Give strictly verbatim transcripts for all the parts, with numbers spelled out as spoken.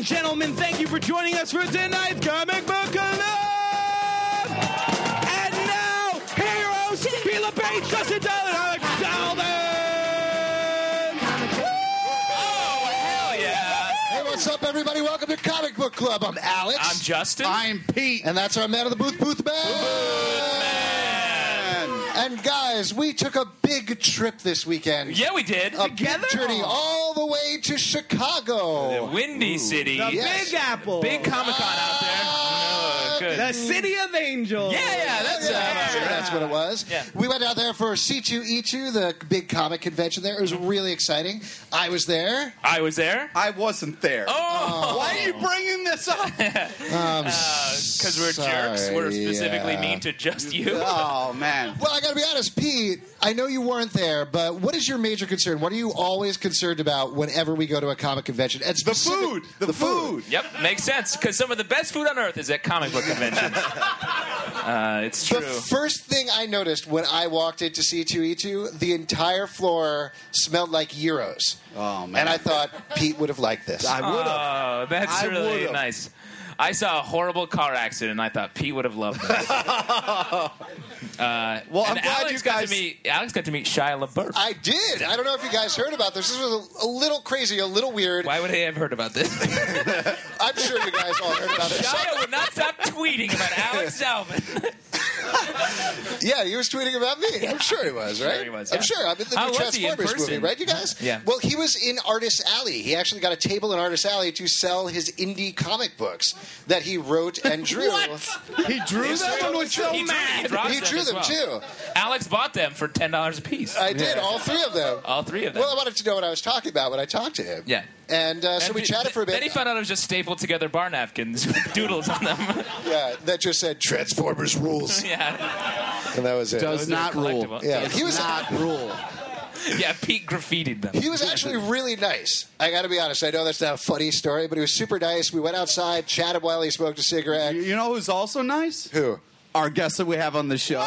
and gentlemen, thank you for joining us for tonight's Comic Book Club! And now, heroes, P. LePage, Justin Tyler, and Alex Salvin! Oh, hell yeah! Hey, what's up, everybody? Welcome to Comic Book Club. I'm Alex. I'm Justin. I'm Pete. And that's our man of the booth, Booth Man. Booth Man. And guys, we took a big trip this weekend. Yeah, we did. A Together? big journey all the way to Chicago. The Windy City. The Yes. Big Apple. Big Comic Con out there. Oh, good. The City of Angels. Yeah, yeah, that's Yeah, uh, that's, that's what it was. Yeah. We went out there for C two E two, the big comic convention there. It was really exciting. I was there. I was there. I wasn't there. Oh, Why are you bringing this up? Um, because we're jerks. We're sorry, specifically yeah. mean to just you. Oh, man. Well, I got to be honest, Pete, I know you weren't there, but what is your major concern? What are you always concerned about whenever we go to a comic convention? And The specific- food. The, food. Yep, makes sense. Because some of the best food on earth is at comic book conventions. uh, it's The true. first thing I noticed when I walked into C two E two, the entire floor smelled like gyros. Oh, man. And I thought Pete would have liked this. I would have. Oh, that's I really would've. nice. I saw a horrible car accident, and I thought Pete would have loved that. uh, Well, I'm and glad Alex you got guys- to meet. Alex got to meet Shia LaBeouf. I did. I don't know if you guys heard about this. This was a, a little crazy, a little weird. Why would they have heard about this? I'm sure you guys all heard about this. Shia would not stop tweeting about Alex Salvin. Yeah, he was tweeting about me. I'm sure he was, right? Sure he was, I'm yeah. sure. I'm in the How new was he in Transformers movie, person? right, you guys? Yeah. Well, he was in Artist Alley. He actually got a table in Artist Alley to sell his indie comic books that he wrote and drew. He drew He's them? totally true. He drew, he draws He drew as them, well. too. Alex bought them for ten dollars a piece. I did, all three of them. All three of them. Well, I wanted to know what I was talking about when I talked to him. Yeah. And uh, so And we th- chatted for a bit. Then he found out it was just stapled together bar napkins with doodles on them. Yeah, that just said Transformers rules. yeah. And that was it. Does not rule. collectible. Yeah, Does he was not rule. Yeah, Pete graffitied them. He was actually really nice. I got to be honest. I know that's not a funny story, but he was super nice. We went outside, chatted while he smoked a cigarette. You know who's also nice? Who? Our guest that we have on the show.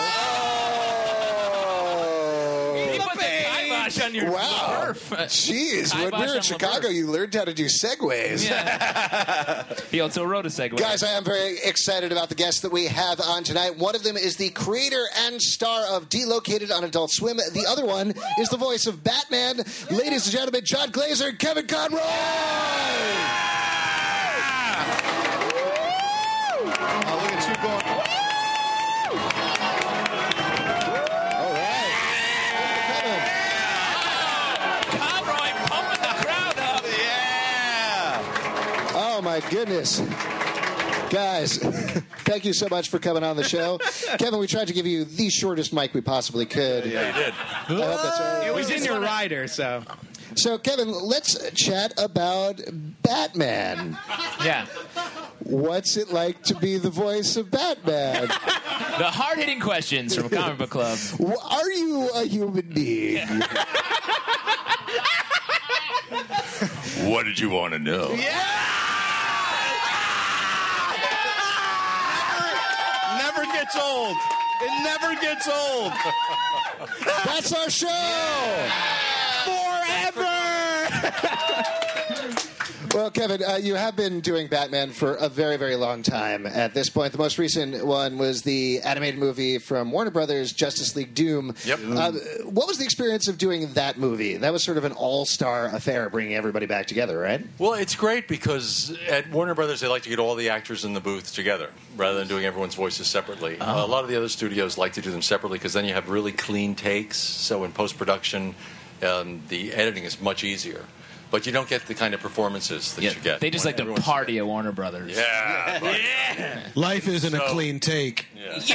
He put the kibosh on your Wow. turf. Jeez, when we Kibosh were in on Chicago, LaBeouf. you learned how to do segues. Yeah. He also wrote a segue. Guys, I am very excited about the guests that we have on tonight. One of them is the creator and star of Delocated on Adult Swim. The other one is the voice of Batman. Ladies and gentlemen, John Glazer and Kevin Conroy! Oh, look at you going. All right. Conroy pumping the crowd up. Yeah. Oh, my goodness. Guys, thank you so much for coming on the show. Kevin, we tried to give you the shortest mic we possibly could. Yeah, he did. I hope that's all right. It was We in just your wanna- rider, so. So, Kevin, let's chat about Batman. Yeah. What's it like to be the voice of Batman? The hard-hitting questions from Comic Book Club. W- Are you a human being? What did you want to know? Never gets old. It never gets old. That's our show! Forever! Well, Kevin, uh, you have been doing Batman for a very, very long time at this point. The most recent one was the animated movie from Warner Brothers, Justice League Doom. Yep. Uh, what was the experience of doing that movie? That was sort of an all-star affair, bringing everybody back together, right? Well, it's great because at Warner Brothers, they like to get all the actors in the booth together rather than doing everyone's voices separately. Uh, a lot of the other studios like to do them separately because then you have really clean takes. So in post-production, um, the editing is much easier. But you don't get the kind of performances that Yeah, you get. they just when like to everyone's party at Warner Brothers. Yeah. but- Life isn't a So- clean take.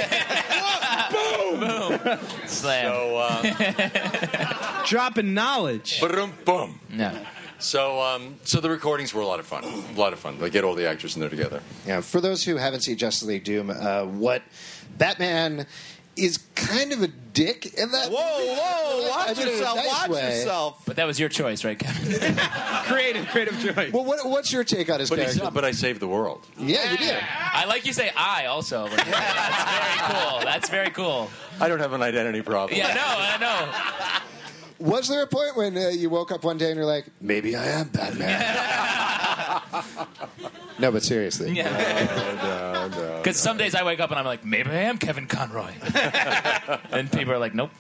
Slam. So, uh, Dropping knowledge. boom, boom. No. So, um, so the recordings were a lot of fun. A lot of fun. They get all the actors in there together. Yeah, for those who haven't seen Justice League Doom, uh, what Batman is kind of a dick in that Whoa, whoa, I watch mean, in a yourself, nice watch way. yourself. But that was your choice, right, Kevin? Creative, creative choice. Well, what, what's your take on his But, he's, character? but I saved the world. Yeah, you did. I like you say I also. Like, that's very cool. That's very cool. I don't have an identity problem. Yeah, I know, I know. Was there a point when uh, you woke up one day and you're like, maybe I am Batman? No, but seriously. Yeah. No, no, Because some days I wake up and I'm like, maybe I am Kevin Conroy. And people are like, nope.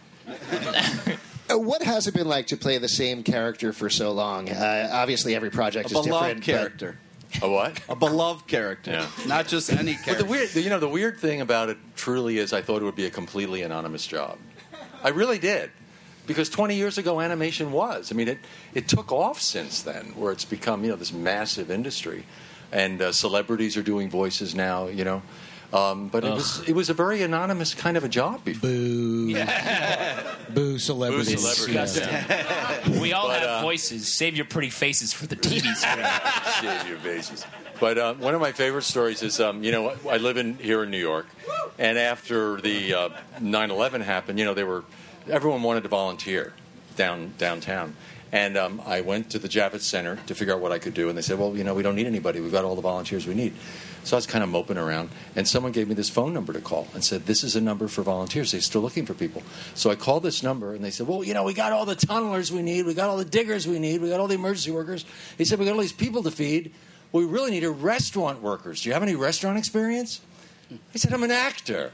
Uh, What has it been like to play the same character for so long? Uh, obviously, every project A is beloved different. character. A what? A beloved character. Yeah. Not just any But character. the weird, you know, the weird thing about it truly is I thought it would be a completely anonymous job. I really did. Because twenty years ago, animation was. I mean, it, it took off since then, where it's become, you know, this massive industry. And uh, celebrities are doing voices now, you know. Um, but it was it was a very anonymous kind of a job before. Boo. Boo celebrities. Boo celebrities. Disgusting. We all But, have uh, voices. Save your pretty faces for the T V screen. Shave your faces. But uh, one of my favorite stories is, um, you know, I live in here in New York, and after the uh, nine eleven happened, you know, they were everyone wanted to volunteer down downtown. And um, I went to the Javits Center to figure out what I could do, and they said, well, you know, we don't need anybody. We've got all the volunteers we need. So I was kind of moping around, and someone gave me this phone number to call and said, this is a number for volunteers. They're still looking for people. So I called this number, and they said, well, you know, we got all the tunnelers we need. We got all the diggers we need. We got all the emergency workers. He said, we got all these people to feed. What we really need are restaurant workers. Do you have any restaurant experience? I said, I'm an actor.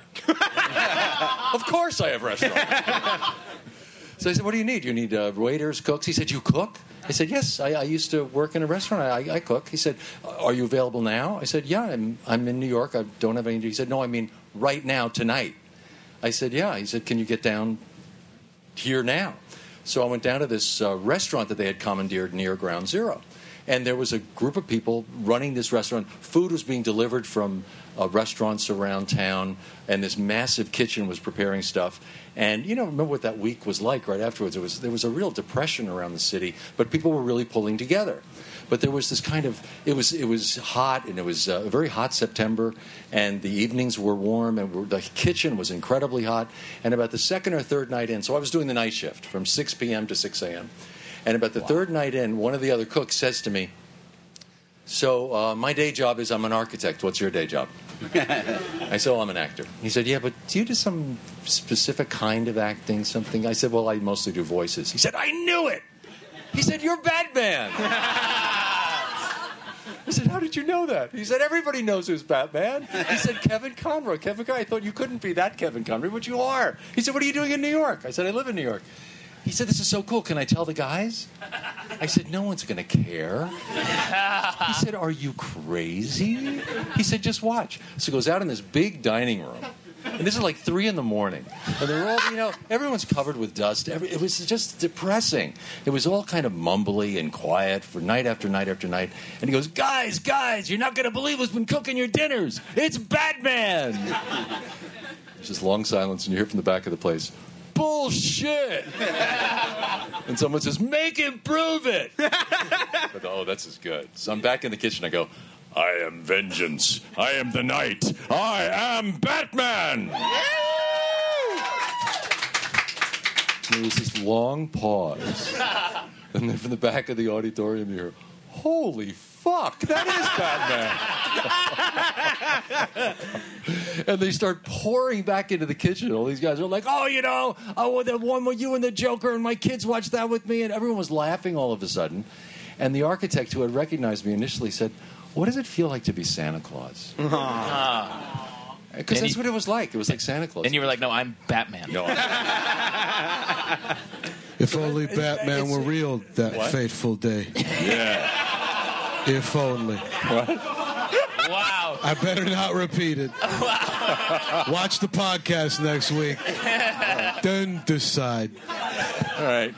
Of course I have restaurant experience. So I said, what do you need? You need uh, waiters, cooks? He said, you cook? I said, yes, I, I used to work in a restaurant. I, I cook. He said, are you available now? I said, yeah, I'm, I'm in New York. I don't have any. He said, no, I mean right now, tonight. I said, yeah. He said, can you get down here now? So I went down to this uh, restaurant that they had commandeered near Ground Zero. And there was a group of people running this restaurant. Food was being delivered from uh, restaurants around town, and this massive kitchen was preparing stuff. And, you know, remember what that week was like right afterwards. It was, there was a real depression around the city, but people were really pulling together. But there was this kind of, it was it was hot, and it was uh, a very hot September, and the evenings were warm, and we're, the kitchen was incredibly hot. And about the second or third night in, so I was doing the night shift from six p.m. to six a.m., and about the wow. third night in, one of the other cooks says to me, so uh, my day job is I'm an architect. What's your day job? I said, well, I'm an actor. He said, yeah, but do you do some specific kind of acting, something? I said, well, I mostly do voices. He said, I knew it. He said, you're Batman. I said, how did you know that? He said, everybody knows who's Batman. He said, Kevin Conroy. Kevin Conroy. I thought you couldn't be that Kevin Conroy, but you are. He said, what are you doing in New York? I said, I live in New York. He said, this is so cool. Can I tell the guys? I said, no one's going to care. He said, are you crazy? He said, just watch. So he goes out in this big dining room. And this is like three in the morning. And they're all, you know, everyone's covered with dust. Every, it was just depressing. It was all kind of mumbly and quiet for night after night after night. And he goes, guys, guys, you're not going to believe who's been cooking your dinners. It's Batman. There's this long silence, and you hear from the back of the place, bullshit. And someone says, make him prove it. But, oh, that's as good. So I'm back in the kitchen. I go, I am vengeance. I am the night. I am Batman. There was this long pause. And then from the back of the auditorium, you hear, holy fuck, that is Batman. And they start pouring back into the kitchen. All these guys are like, oh, you know, oh, the one with you and the Joker, and my kids watched that with me. And everyone was laughing all of a sudden. And the architect who had recognized me initially said, what does it feel like to be Santa Claus? Because that's he, what it was like. It was like Santa Claus. And you were like, no, I'm Batman. No, I'm If only Batman were real that what? fateful day. Yeah. If only. What? Wow. I better not repeat it. Wow. Watch the podcast next week. Then decide. All right.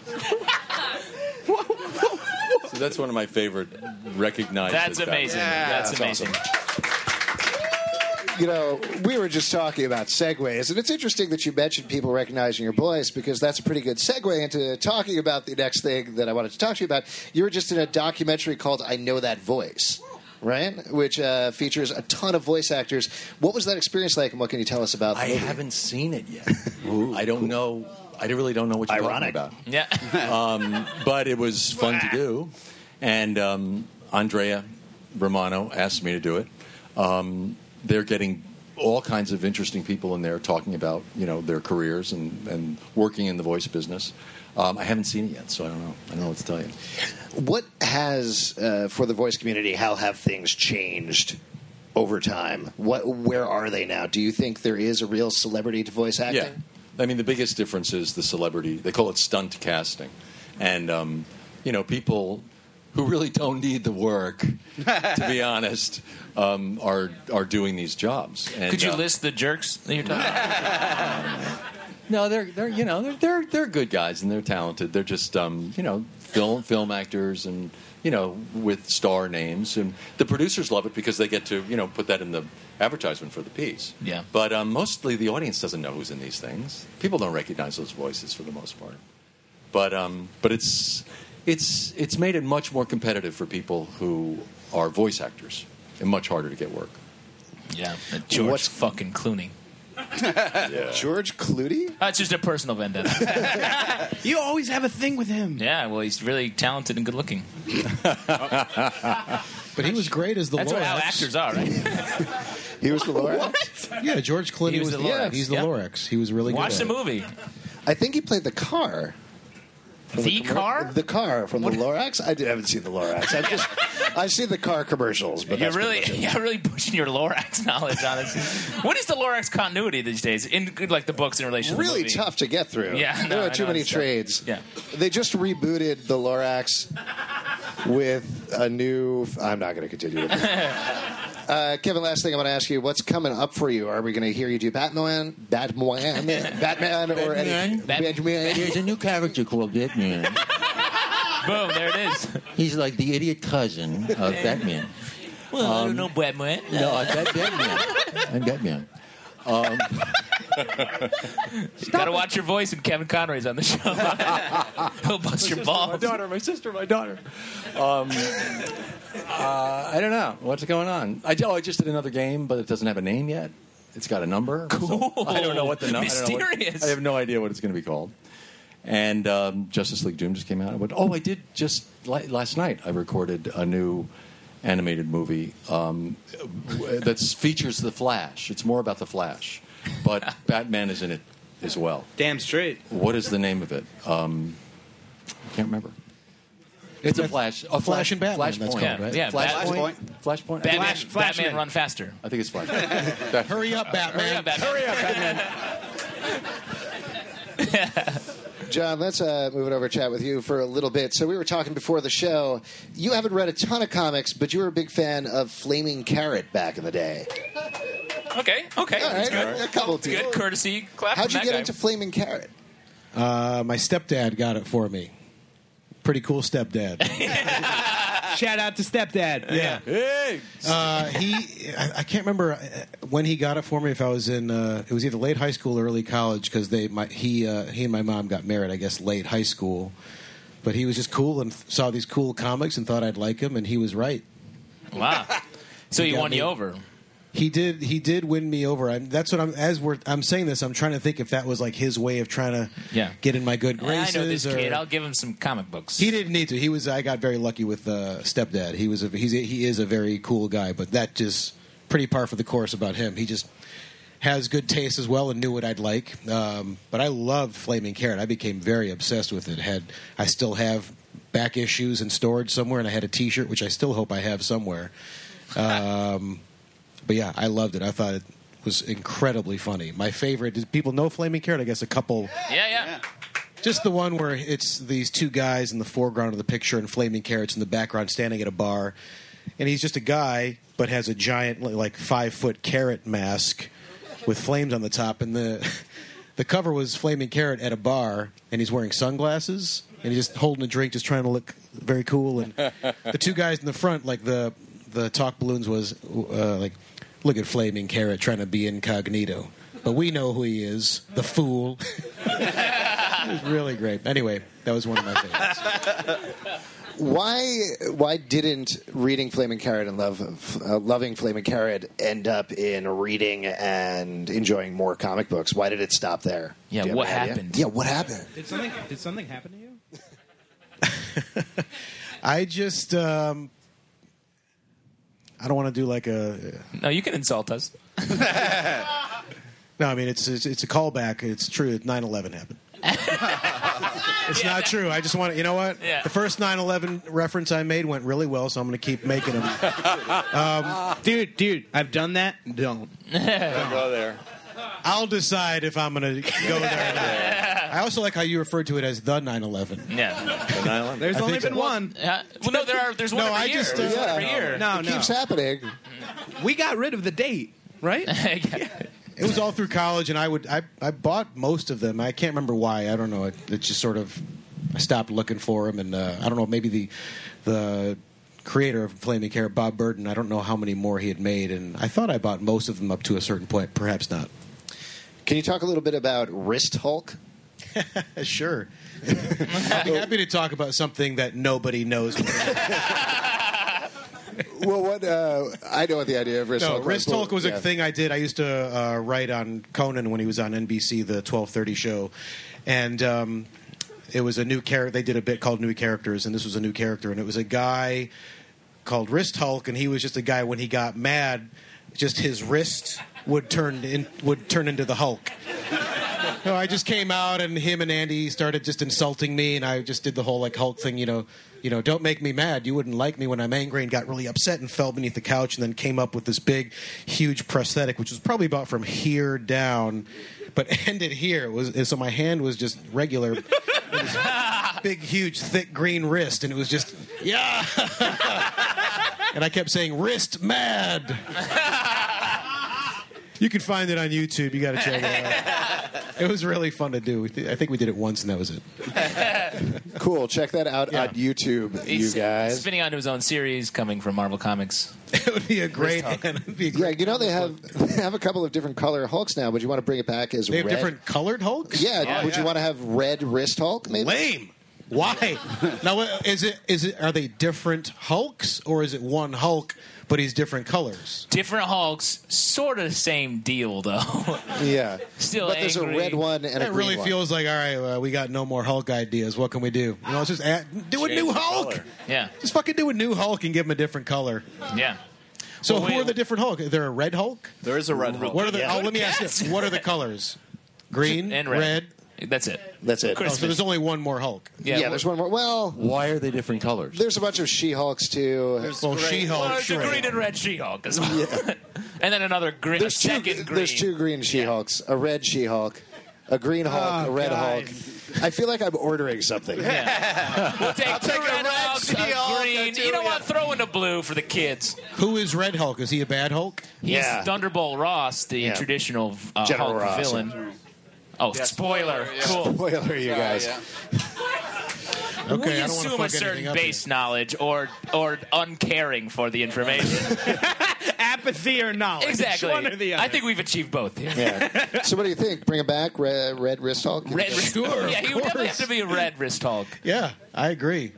So that's one of my favorite recognized. That's amazing. Yeah. That's, that's amazing. Awesome. You know, we were just talking about segues, and it's interesting that you mentioned people recognizing your voice, because that's a pretty good segue into talking about the next thing that I wanted to talk to you about. You were just in a documentary called I Know That Voice, right? Which uh, features a ton of voice actors. What was that experience like, and what can you tell us about the I movie? haven't seen it yet. I don't know. I really don't know what you're Ironic. talking about. Yeah. um, but it was fun to do. And um, Andrea Romano asked me to do it. Um, they're getting all kinds of interesting people in there talking about, you know, their careers and, and working in the voice business. Um, I haven't seen it yet, so I don't know. I don't know what to tell you. What has, uh, for the voice community, how have things changed over time? What, where are they now? Do you think there is a real celebrity to voice acting? Yeah. I mean, the biggest difference is the celebrity. They call it stunt casting. And, um, you know, people who really don't need the work, to be honest, um, are are doing these jobs. And, Could you uh, list the jerks that you're talking about? No, they're they're you know they're they're they're good guys and they're talented. They're just um, you know film film actors and you know with star names, and the producers love it because they get to you know put that in the advertisement for the piece. Yeah. But um, mostly the audience doesn't know who's in these things. People don't recognize those voices for the most part. But um, but it's it's it's made it much more competitive for people who are voice actors and much harder to get work. Yeah, George What's- fucking Clooney. Yeah. George Clooney? That's just a personal vendetta. You always have a thing with him. Yeah, well, he's really talented and good looking. But he was great as the That's Lorax. what, how actors are, right? He was the Lorax? Yeah, George Clooney He was was, the the Lorax, He's the yeah. Lorax. He was really Watch good. the at it. movie. I think he played the car. From The commer- car? The car from the Lorax? I haven't seen the Lorax. I've just I've seen the car commercials, but You're that's really, pretty much it. you're really pushing your Lorax knowledge on it. What is the Lorax continuity these days in like the books in relation to the really movie? tough to get through. Yeah, no, there are I too know, many it's tough. trades. Yeah. They just rebooted the Lorax with a new. I'm not going to continue with this. Uh, Kevin, last thing I want to ask you: what's coming up for you? Are we going to hear you do Batman, Batman, Batman, or any Bat- Batman? There's a new character called Batman. Boom, there it is. He's like the idiot cousin of Batman. Well, I don't know Batman. No, I'm Bat- Batman. I'm Batman. Um, You gotta watch your voice when Kevin Conroy's on the show. He'll bust your My balls. daughter, my sister, my daughter. Um, uh, I don't know what's going on. I, oh, I just did another game, but it doesn't have a name yet. It's got a number. Cool. So I don't know what the number. Mysterious. I have no idea what it's going to be called. And um, Justice League Doom just came out. I went, oh, I did just last night. I recorded a new animated movie um, that features the Flash. It's more about the Flash, but Batman is in it as well. Damn straight. What is the name of it? Um, I can't remember. It's a Flash. A Flash and Batman, Flashpoint. that's called, right? Yeah, Flashpoint. Flashpoint. Batman, Flash- Batman Flashman. run faster. I think it's Flashpoint. That- Hurry up, Batman. Hurry up, Batman. Hurry up, Batman. John, let's uh, move it over and chat with you for a little bit. So we were talking before the show. You haven't read a ton of comics, but you were a big fan of Flaming Carrot back in the day. Okay, okay. All That's right, good. a couple of Good people. courtesy clap How'd from you that get guy. into Flaming Carrot? Uh, my stepdad got it for me. Pretty cool stepdad. Shout out to stepdad. Yeah. Hey. Uh, he, I, I can't remember uh, when he got it for me. If I was in, uh, it was either late high school or early college because they, my, he, uh, he and my mom got married. I guess late high school, but he was just cool and saw these cool comics and thought I'd like him, and he was right. Wow. So He he got won me. you over. He did. He did win me over. I, that's what I'm. As we're, I'm saying this, I'm trying to think if that was like his way of trying to Yeah. get in my good I graces. know this or, kid. I'll give him some comic books. He didn't need to. He was. I got very lucky with uh, stepdad. He was. A, he's. A, he is a very cool guy. But that just pretty par for the course about him. He just has good taste as well and knew what I'd like. Um, but I loved Flaming Carrot. I became very obsessed with it. Had I still have back issues in storage somewhere, and I had a T-shirt which I still hope I have somewhere. Um, but yeah, I loved it. I thought it was incredibly funny. My favorite. Did people know Flaming Carrot? I guess a couple. Yeah, yeah. Just the one where it's these two guys in the foreground of the picture and Flaming Carrots in the background standing at a bar. And he's just a guy, but has a giant, like, five-foot carrot mask with flames on the top. And the the cover was Flaming Carrot at a bar, and he's wearing sunglasses. And he's just holding a drink, just trying to look very cool. And the two guys in the front, like, the, the talk balloons was, uh, like, look at Flaming Carrot trying to be incognito. But we know who he is, the fool. It was really great. Anyway, that was one of my favorites. Why why didn't reading Flaming Carrot and love uh, loving Flaming Carrot end up in reading and enjoying more comic books? Why did it stop there? Yeah, Do you have what any idea? happened? Yeah, what happened? Did something did something happen to you? I just, um, I don't want to do like a. No, you can insult us. No, I mean it's it's, it's a callback. It's true. nine eleven happened. It's Yeah, not that- true. I just want to. You know what? Yeah. The first nine eleven reference I made went really well, so I'm going to keep making them. Dude, dude, I've done that. Don't. Don't go there. I'll decide if I'm going to go there or not. I also like how you referred to it as the nine eleven. Yeah. The island. There's I only think been so. one. Uh, well, no, there are. There's one No, every I year. just, uh, There's one yeah. every year. No, It no. keeps happening. We got rid of the date, right? It was all through college, and I would I, I bought most of them. I can't remember why. I don't know. It, it just sort of I stopped looking for them, and uh, I don't know. Maybe the the creator of Flaming Carrot, Bob Burden. I don't know how many more he had made, and I thought I bought most of them up to a certain point. Perhaps not. Can you talk a little bit about Wrist Hulk? Sure. I'd be happy to talk about something that nobody knows. Well, what uh, I know what the idea of Wrist No, Hulk. Wrist Hulk was yeah. a thing I did. I used to uh, write on Conan when he was on N B C, the twelve thirty show, and um, it was a new character. They did a bit called New Characters, and this was a new character, and it was a guy called Wrist Hulk, and he was just a guy when he got mad, just his wrist would turn in, would turn into the Hulk. So I just came out, and him and Andy started just insulting me, and I just did the whole like Hulk thing, you know. You know, don't make me mad. You wouldn't like me when I'm angry, and got really upset and fell beneath the couch, and then came up with this big, huge prosthetic, which was probably about from here down, but ended here. It was so my hand was just regular, it was big, huge, thick green wrist, and it was just yeah. And I kept saying wrist mad. You can find it on YouTube. You got to check it out. It was really fun to do. We th- I think we did it once, and that was it. Cool. Check that out Yeah. on YouTube, He's you guys. spinning onto his own series coming from Marvel Comics. It would be a great. It'd be a Yeah, great you know they have they have a couple of different color Hulks now. Would you want to bring it back as They have red? different colored Hulks. Yeah. Oh, would you yeah. want to have red Wrist Hulk? Maybe. Lame. Why? Now, what- is it? Is it? Are they different Hulks, or is it one Hulk, but he's different colors? Different Hulks, sort of the same deal though. Yeah. Still But there's a angry. red one and a It green really one. feels like all right. Uh, we got no more Hulk ideas. What can we do? You know, let's just add, do a Change new the Hulk. color. Yeah, Just fucking do a new Hulk and give him a different color. yeah. So Well, who wait, are the different Hulk? Is there a red Hulk? There is a red Hulk. What are the? Yeah. Oh, let me ask Yes. you. What are the colors? Green And red. That's it. That's it. Oh, so there's only one more Hulk. Yeah, well- there's one more. Well, Why are they different colors? there's a bunch of She-Hulks too. Well, Well, She-Hulk. there's Sure. a green and red She-Hulk as well. And then another green, There's a two. second green. There's two green She-Hulks. A red She-Hulk, a green Hulk, Oh, a red God. Hulk. I feel like I'm ordering something. We'll take I'll two take a red red Hulks, a She-Hulk, green. a two, You know what? yeah. Throw in a blue for the kids. Who is Red Hulk? Is he a bad Hulk? He's Yeah. Thunderbolt Ross, the Yeah. traditional uh, General Hulk Ross. villain. Oh, spoiler. Cool. Spoiler, you guys. Okay, we I don't assume want a to fuck certain anything up base knowledge or or uncaring for the information. Apathy or knowledge. Exactly. One or the other. I think we've achieved both here. Yeah. So what do you think? Bring it back, red, red Wrist Hulk. Red wrist. Sure, Yeah, of he would definitely have course. to be a red wrist Hulk. Yeah, I agree.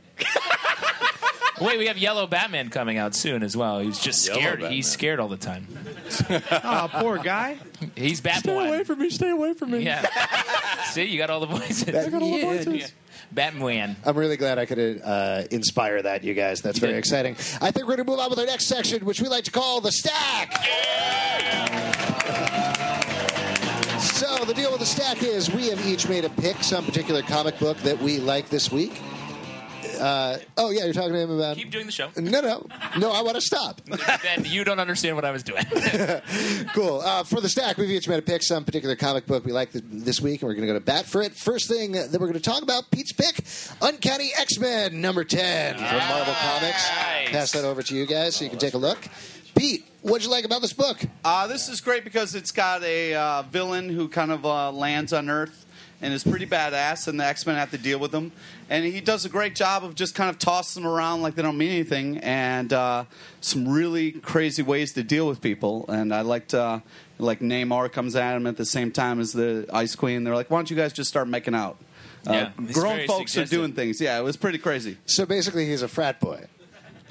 Wait, we have Yellow Batman coming out soon as well. He's just Yellow scared. Batman. He's scared all the time. Oh, poor guy. He's Batman. from me. Stay away from me. Yeah. See, you got all the voices. I got all the Yeah, voices. yeah. Batman. I'm really glad I could uh, inspire that, you guys. That's very did. exciting. I think we're going to move on with our next section, which we like to call the stack. So the deal with the stack is we have each made a pick, some particular comic book that we like this week. Uh, oh, yeah, you're talking to him about... Keep doing the show. No, no. No, I want to stop. Then you don't understand what I was doing. Cool. Uh, for the stack, we've each made a pick, some particular comic book we like th- this week, and we're going to go to bat for it. First thing that we're going to talk about, Pete's pick, Uncanny X-Men, number ten from Marvel Comics. Nice. Pass that over to you guys so you can take a look. Pete, what'd you like about this book? Uh, this is great because it's got a uh, villain who kind of uh, lands on Earth and is pretty badass, and the X-Men have to deal with him. And he does a great job of just kind of tossing them around like they don't mean anything, and uh, some really crazy ways to deal with people. And I liked, uh, like, Namor comes at him at the same time as the Ice Queen. They're like, why don't you guys just start making out? Uh, Yeah, it's grown very folks suggestive. are doing things. Yeah, it was pretty crazy. So basically, he's a frat boy.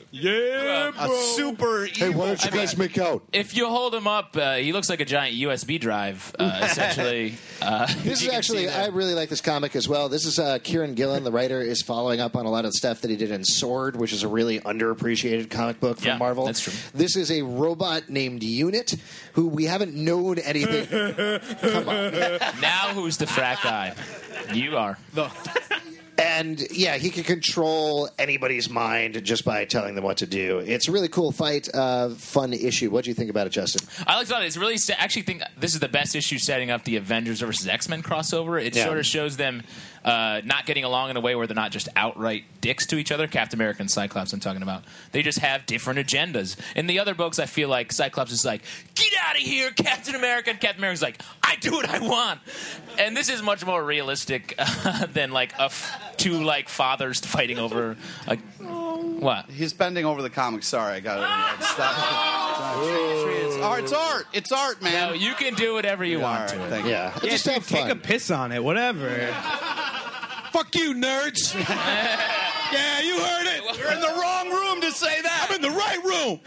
Yeah, a super evil. Hey, why don't you guys make out? If you hold him up, uh, he looks like a giant U S B drive, uh, essentially. Uh, This is you can actually, see I that. really like this comic as well. This is uh, Kieran Gillen, the writer, is following up on a lot of the stuff that he did in Sword, which is a really underappreciated comic book from Yeah, Marvel. that's true. This is a robot named Unit, who we haven't known anything. Come on. Now who's the frat guy? You are. And yeah, he can control anybody's mind just by telling them what to do. It's a really cool fight, uh, fun issue. What do you think about it, Justin? I like that. It's really. I actually think this is the best issue setting up the Avengers versus X-Men crossover. It Yeah. sort of shows them uh, not getting along in a way where they're not just outright dicks to each other. Captain America and Cyclops, I'm talking about. They just have different agendas. In the other books, I feel like Cyclops is like, "Get out of here, Captain America," and Captain America's like, "I do what I want." And this is much more realistic uh, than like a f- two like fathers fighting over a what? He's bending over the comic. Sorry, I got it. Stop. It's art. It's art. It's art, man. No, you can do whatever you want All to right, it. thank you. Yeah, Yeah, just dude, have take a fun. piss on it, whatever. Fuck you, nerds. Yeah, you heard it. You're in the wrong room to say that. I'm in the right room.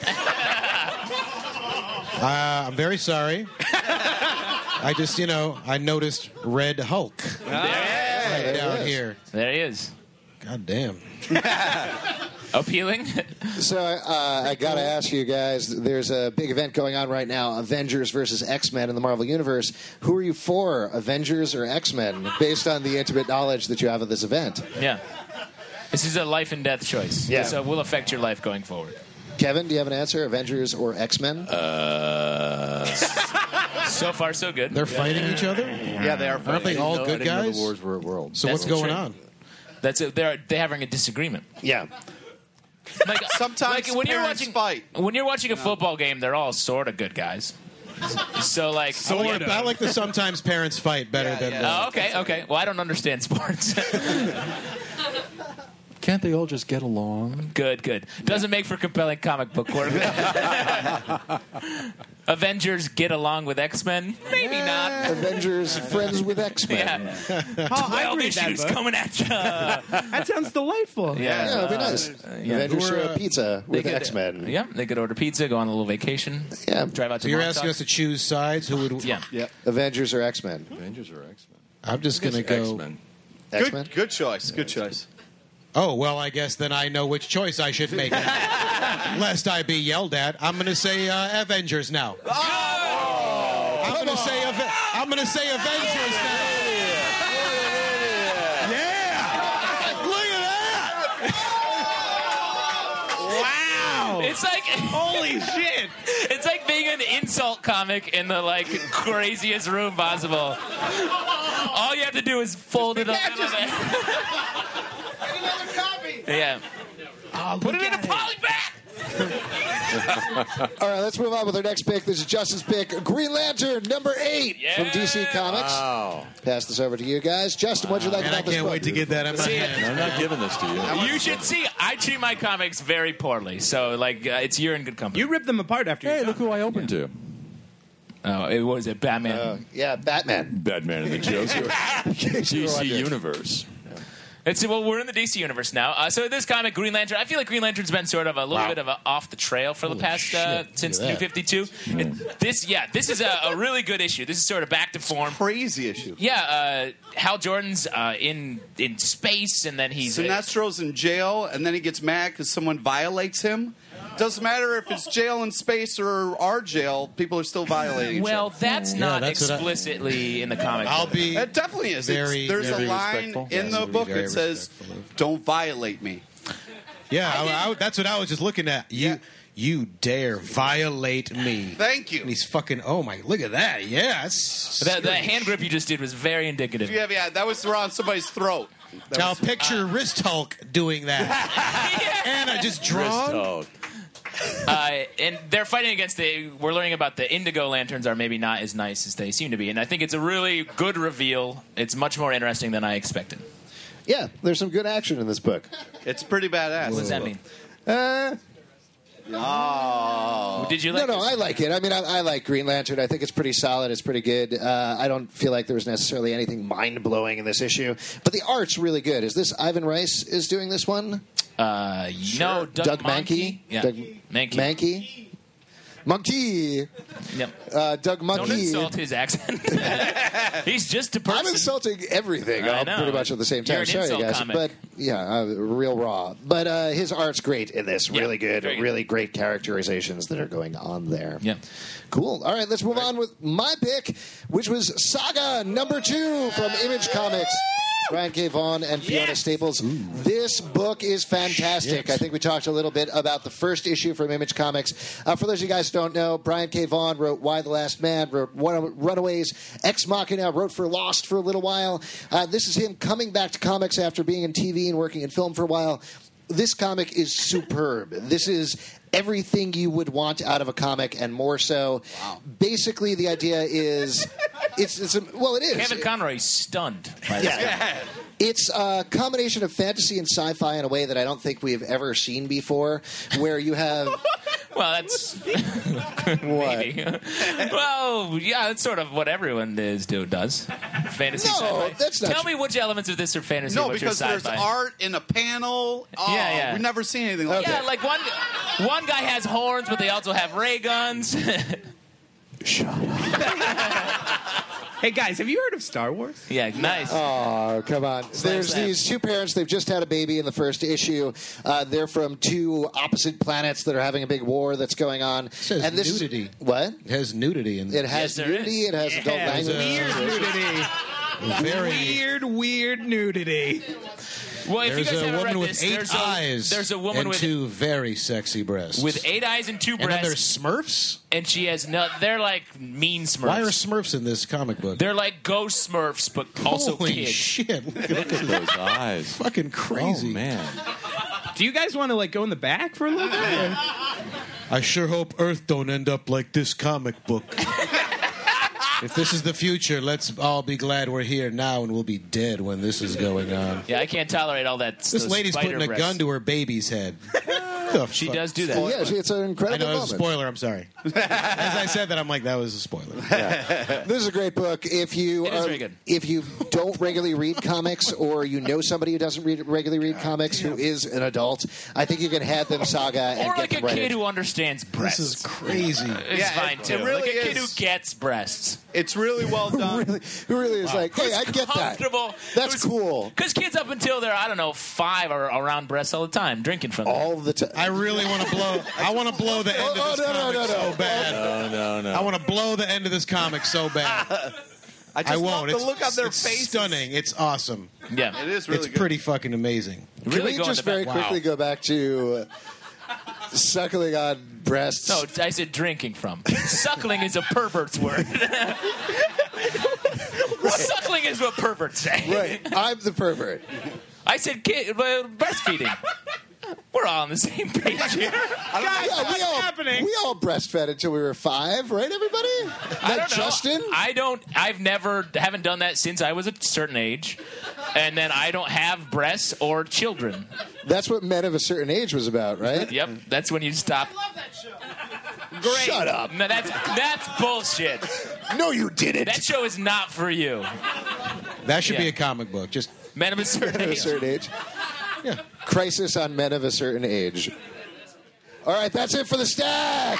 uh, I'm very sorry. I just, you know, I noticed Red Hulk right down here. There he is. God damn. Appealing? So uh, I got to ask you guys, there's a big event going on right now, Avengers versus X-Men in the Marvel Universe. Who are you for, Avengers or X-Men, based on the intimate knowledge that you have of this event? Yeah. This is a life and death choice. Yeah. So it will affect your life going forward. Kevin, do you have an answer, Avengers or X-Men? Uh, so far, so good. They're fighting each other? Yeah, they are. Aren't they all No, I good didn't know guys? the wars were at World. So That's what's going true. on? That's it. They're they're having a disagreement. Yeah. Like Sometimes like when you're parents watching fight. when you're watching a football game, they're all sort of good guys. So like, I like, I like the sometimes parents fight better Yeah, than yeah. the... oh, okay, okay. Well, I don't understand sports. Can't they all just get along? Good, good. Doesn't make for compelling comic book work. Avengers get along with X-Men? Maybe not. Avengers friends with X-Men. Yeah. Oh, I Twelve read that issues book. coming at you. That sounds delightful. Yeah. Yeah, it'd be nice. yeah. Avengers Who are, share a uh, pizza with could- X-Men. Yeah, they could order pizza, go on a little vacation, Yeah. drive out to So you're Montauk. asking us to choose sides? Who would... Yeah. Yeah. Avengers or X-Men? Avengers or X-Men? I'm just going to go... X-Men. X-Men? Good, good choice. Good choice. Oh, well, I guess then I know which choice I should make. Lest I be yelled at. I'm going to say uh, Avengers now. I'm going to say Ave- I'm going to say Avengers now. Yeah! Look at that! Wow. It's like Holy shit. it's like being an insult comic in the like craziest room possible. All you have to do is fold it up. a little bit. Yeah. Oh, Put it in a poly bag. All right, let's move on with our next pick. This is Justin's pick, Green Lantern, number eight Yeah. from D C Comics. Wow. Pass this over to you guys. Justin, what'd you like And I about this can't book? wait to get that in my See, hand. I'm not giving this to you. You should see. I treat my comics very poorly, so like uh, it's you're in good company. You ripped them apart after Hey, you look who I opened to. Oh, it was it Batman. Uh, yeah, Batman. Batman and the Joker. D C Universe. It's well, we're in the D C universe now. Uh, so this comic, Green Lantern, I feel like Green Lantern's been sort of a little Wow. bit of a off the trail for the past shit, uh, look since at New that. fifty-two. It, this, yeah, this is a, a really good issue. This is sort of back to form. Crazy issue. Yeah, uh, Hal Jordan's uh, in in space, and then he's uh, Sinestro's in jail, and then he gets mad because someone violates him. Doesn't matter if it's jail in space or our jail, people are still violating each well, other. that's Yeah, not that's what I- explicitly in the comic. I'll be... It definitely is. It's- Very, there's very a line respectful. in Yes, the I'll be book very that says, respectful of- "Don't violate me." Yeah, I, I, that's what I was just looking at. You, Yeah. you dare violate me. Thank you. And he's fucking, oh my, look at that. Yeah, that's... the, the hand grip you just did was very indicative. Yeah, yeah, that was around somebody's throat. That Now was- picture Wrist Hulk doing that. Anna just drawn. Oh, Uh, and they're fighting against the. We're learning about the Indigo Lanterns are maybe not as nice as they seem to be, and I think it's a really good reveal. It's much more interesting than I expected. Yeah, there's some good action in this book. It's pretty badass. What does that mean? Uh, Oh. Did you no, like? no, this? I like it. I mean, I, I like Green Lantern. I think it's pretty solid. It's pretty good. Uh, I don't feel like there was necessarily anything mind blowing in this issue, but the art's really good. Is this Ivan Rice is doing this one? Uh, you know, Doug, Doug Mankey. Mankey? Yeah, Doug Mankey. Mankey? Monkey. Yep. Uh, Doug Monkey. Don't insult his accent. He's just a person. I'm insulting everything I all know. pretty much at the same time. You're an Sorry, insult guys. comic. But, yeah, uh, real raw. But uh, his art's great in this. Yeah, Really good. very good. Really great characterizations that are going on there. Yeah. Cool. All right, let's move on with my pick, which was Saga number two from Image Comics. Brian K. Vaughan and Fiona Yes! Staples. This book is fantastic. Shit. I think we talked a little bit about the first issue from Image Comics. Uh, for those of you guys who don't know, Brian K. Vaughan wrote Why the Last Man, wrote One- Runaways, Ex Machina, wrote for Lost for a little while. Uh, this is him coming back to comics after being in T V and working in film for a while. This comic is superb. This is everything you would want out of a comic and more so. Wow. Basically, the idea is it's, it's a, well, it is. Kevin Conroy's stunned by this. Yeah. It's a combination of fantasy and sci-fi in a way that I don't think we've ever seen before, where you have... Well, that's What? maybe. Well, yeah, that's sort of what everyone is do does. Fantasy. No, sci-fi. that's not Tell true. me which elements of this are fantasy. No, which because are there's sci-fi. art in a panel. Oh, Yeah, yeah. We've never seen anything like Yeah, that. like one one guy has horns, but they also have ray guns. Hey guys, have you heard of Star Wars? Yeah, nice. Oh, come on. There's slam. these two parents. They've just had a baby in the first issue. Uh, they're from two opposite planets that are having a big war that's going on. It says and this nudity. What? It has nudity in It Yes, has there nudity. is. It has adult Yeah, language. Weird nudity. Very. Weird, weird nudity. Well, if you There's guys a haven't woman read with this, eight there's eyes a there's a woman and with two very sexy breasts. with eight eyes and two and then breasts, there's Smurfs? and she has no. They're like mean Smurfs. Why are Smurfs in this comic book? They're like ghost Smurfs, but also Holy kids. shit. Look at Look at those eyes. fucking crazy. Oh, man. Do you guys want to like go in the back for a little bit? or- I sure hope Earth don't end up like this comic book. If this is the future, let's all be glad we're here now and we'll be dead when this is going on. Yeah, I can't tolerate all that. This those lady's spider putting a breasts. gun to her baby's head. The She fuck? does do that. Oh, yeah, it's an I incredible know it was a moment. spoiler. I'm sorry. As I said that, I'm like, that was a spoiler. This is a great book. If you It is are, very good. if you don't regularly read comics, or you know somebody who doesn't read, regularly read comics who is an adult, I think you can hand them Saga and Or get like a them right kid in. who understands breasts. This is crazy. It's Yeah, fine it- too. it really like a kid is. who gets breasts. It's really well done. really, who really is like, hey, I get that. Comfortable. That's cool. Because kids up until they're, I don't know, five are around breasts all the time, drinking from them. All the time. I really want to blow. I want to blow the end Oh, of this oh, no, no, comic no, no. so bad. No, no, no. I want to blow the end of this comic so bad. I just I love won't. the It's, look on their it's faces. stunning. It's awesome. Yeah. It is really it's good. pretty fucking amazing. Can Really we go in just the very back. quickly Wow. go back to uh, suckling on breasts? No, I said drinking from. Suckling is a pervert's word. Suckling is what perverts say. Right. I'm the pervert. I said kid, uh, breastfeeding. We're all on the same page here. Guys, Yeah, we what's all, happening? we all breastfed until we were five, right, everybody? I Like don't know. Justin? I don't. I've never haven't done that since I was a certain age, and then I don't have breasts or children. That's what Men of a Certain Age was about, right? Yep, that's when you stop. Great. Shut up. No, that's that's bullshit. No, you didn't. That show is not for you. That should be Yeah. a comic book. Just Men of a certain Men of a age. Certain Age. Yeah. Crisis on Men of a Certain Age. All right, that's it for the stack.